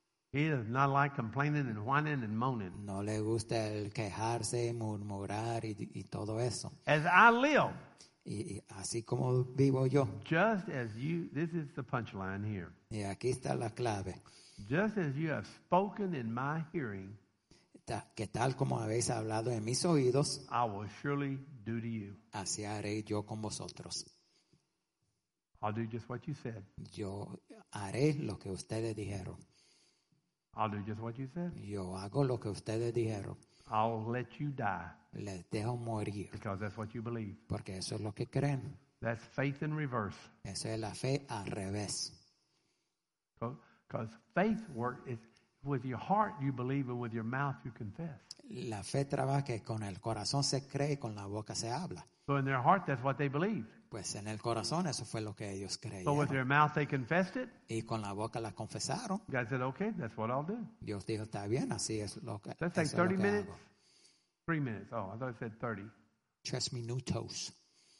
He does not like complaining and whining and moaning. No le gusta el quejarse, murmurar y, y todo eso. As I live, Y, y así como vivo yo. just as you, this is the punchline here. Y aquí está la clave. Just as you have spoken in my hearing, Ta- Que tal como habéis hablado en mis oídos, I will surely do to you. así haré yo con vosotros. I'll do just what you said. Yo haré lo que ustedes dijeron. I'll do just what you said. Yo hago lo que ustedes dijeron. I'll let you die Les dejo morir. because that's what you believe. Porque eso es lo que creen. That's faith in reverse. Eso es la fe al revés. So Because faith work is with your heart you believe and with your mouth you confess. La fe trabaja que con el corazón se cree y con la boca se habla. So in their heart, that's what they believed. Pues en el corazón eso fue lo que ellos So with creyeron. their mouth they confessed it. Y con la boca la confesaron. God said, okay, that's what I'll do. Dios dijo, está bien, así es lo que, Let's take eso es lo thirty que minutes. hago. Three minutes. Oh, I thought it said thirty. Tres minutos.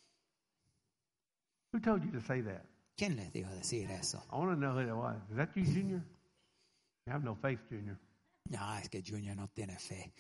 Who told you to say that? ¿Quién les dijo decir eso? I want to know who that was. Is that you, Junior? You have no faith, Junior. No, es que Junior no tiene fe.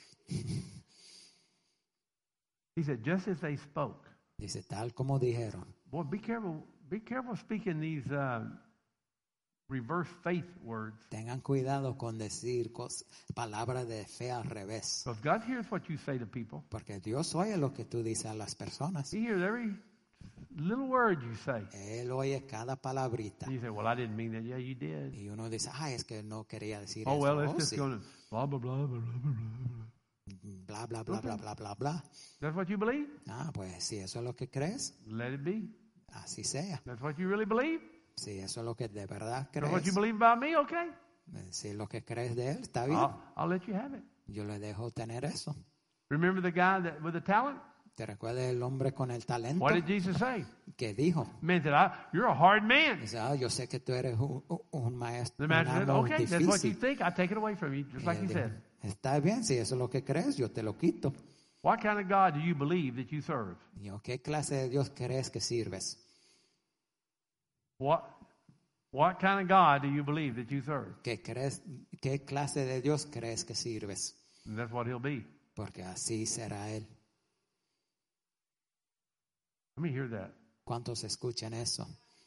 He said, just as they spoke. Dice, tal como dijeron. Boy, be careful. Be careful speaking these uh, reverse faith words. Tengan cuidado con decir cos- palabras de fe al revés. Because God hears what you say to people. Porque Dios oye lo que tú dices a las personas. He hears every little word you say. Él oye cada palabrita. And you say, well, I didn't mean that. Yeah, you did. Y uno dice, ay, es que no quería decir Oh, eso. well, it's Oh, just sí. going to blah, blah, blah, blah, blah, blah, blah. Bla, bla, bla, bla, bla, bla, bla. That's what you believe? Ah, pues si eso es lo que crees, Let it be. así sea. That's what you really believe? Si eso es lo que de verdad That's what you crees, believe about me? Okay. si es lo que crees de él, está bien. I'll, I'll let you have it. Yo le dejo tener eso. Remember the guy that with the talent? ¿Te recuerdas el hombre con el talento? What did Jesus say? Que dijo, Man said, I, you're a hard man. dice, ah, yo sé que tú eres un, un maestro, The un man said, amo okay, that's what you difícil. think. I'll take it away from you, just Y like él he dijo, said. está bien, si eso es lo que crees, yo te lo quito. What kind of God do you believe that you serve? Y yo, ¿qué clase de Dios crees que sirves? What, what kind of God do you believe that you serve? ¿Qué, crees, ¿Qué clase de Dios crees que sirves? And that's what he'll be. Porque así será Él. Let me hear that. ¿Cuántos escuchan eso?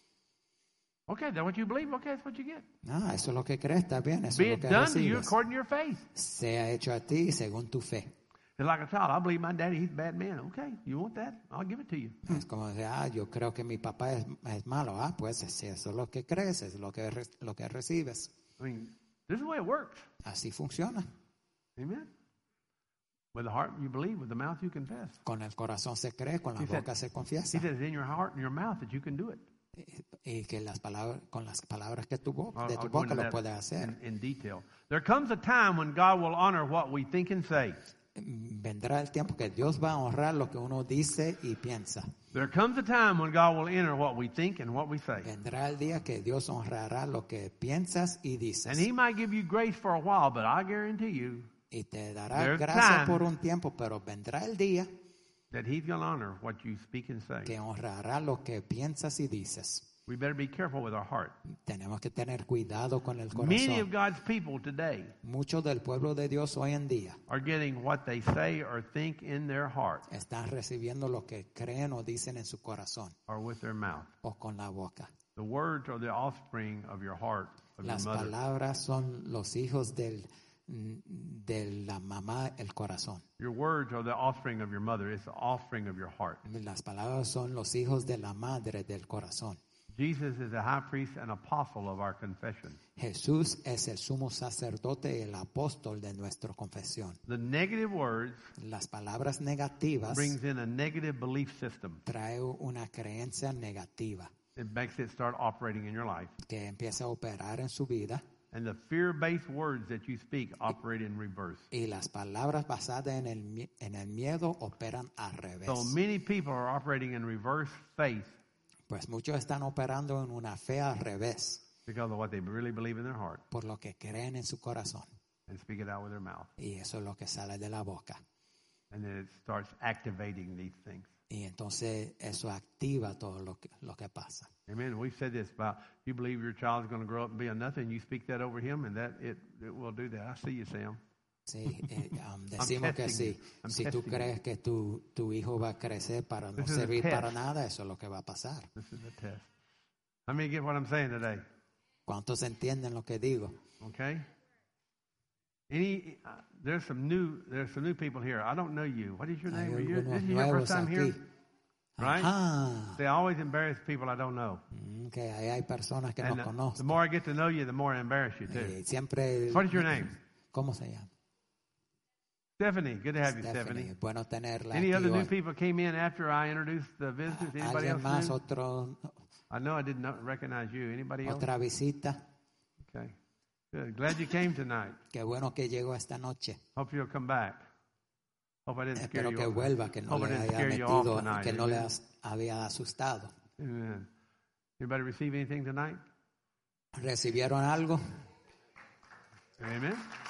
Okay, that's what you believe. Okay, that's what you get. Ah, eso es lo que crees, está bien, eso Be es it lo que done to you recibes. according to your faith. Sea hecho a ti según tu fe. It's like a child. I believe my daddy, he's a bad man. Okay, you want that? I'll give it to you. Es como decir, ah, yo creo que mi papá es, es malo. Ah, pues si eso es lo que crees, es lo que, re- lo que recibes. I mean, this is the way it works. Así funciona. Amen. With the heart you believe, with the mouth you confess. Con el corazón se cree, con la He said- boca se He confiesa. says in your heart and your mouth that you can do it. Y que las palabras, con las palabras que tu boca, I'll- de I'll tu go boca into lo that puedes hacer. in, in detail. There comes a time when God will honor what we think and say. Vendrá el tiempo que Dios va a honrar lo que uno dice y piensa. There comes a time when God will honor what we think and what we say. Vendrá el día que Dios honrará lo que piensas y dices. And He might give you grace for a while, but I guarantee you Y te dará There's gracia time. por un tiempo, pero vendrá el día that He's going to honor what you speak and say. que honrará lo que piensas y dices. We better be careful with our heart. Tenemos que tener cuidado con el Many of corazón. God's people today Muchos del pueblo de Dios hoy en día are getting what they say or think in their heart están recibiendo lo que creen o dicen en su corazón or with their mouth. o con la boca. The words are the offspring of your heart, of Las your mother. palabras son los hijos del, de la mamá, el corazón. Your words are the offspring of your mother. It's the offspring of your heart. Las palabras son los hijos de la madre del corazón. Jesus is the high priest and apostle of our confession. Jesús es el sumo sacerdote y el apóstol de nuestra confesión. The negative words Las palabras negativas brings in a negative belief system. trae una creencia negativa It makes it start operating in your life. que empieza a operar en su vida And the fear-based words that you speak operate in reverse. y las palabras basadas en el, mi- en el miedo operan al revés. So many people are operating in reverse faith Pues muchos están operando en una fe al revés because of what they really believe in their heart por lo que creen en su corazón. and speak it out with their mouth. Y eso es lo que sale de la boca. And then it starts activating these things. Y entonces eso activa todo lo que, lo que pasa. Amen. We've said this about you believe your child is going to grow up and be a nothing. You speak that over him, and that it, it will do that. I see you, Sam. Sí, eh, um, decimos que testing sí. you. I'm Si tú testing you. crees que tu, tu hijo va a crecer para no This is a servir test. para nada, eso es lo que va a pasar. This is a test. How many get what I'm saying today? ¿Cuántos entienden lo que digo? Okay. Any? Uh, there's some new. There's some new people here. I don't know you. What is your Hay name? Are you, algunos this is your nuevos first time here, aquí. right? Ajá. They always embarrass people I don't know. Mm, Que ahí hay personas que no And uh, the conozco. more I get to know you, the more I embarrass you too. Y siempre. What is your name? ¿Cómo se llama? Stephanie. Good to have you, Stephanie. Stephanie. Bueno tenerla Any aquí other new hoy. people came in after I introduced the visitors? Anybody ¿Alguien más? else new? Otro, I know I did not recognize you. Anybody else? ¿Otra visita? Okay. Good. Glad you came tonight. Qué bueno que llegó esta noche. Hope you'll come back. Hope I didn't scare Espero you que off. vuelva, que no Hope I le didn't haya scare you off metido, tonight. que no le Amen. has- había asustado. Amen. Anybody receive anything tonight? ¿Recibieron algo? Amen.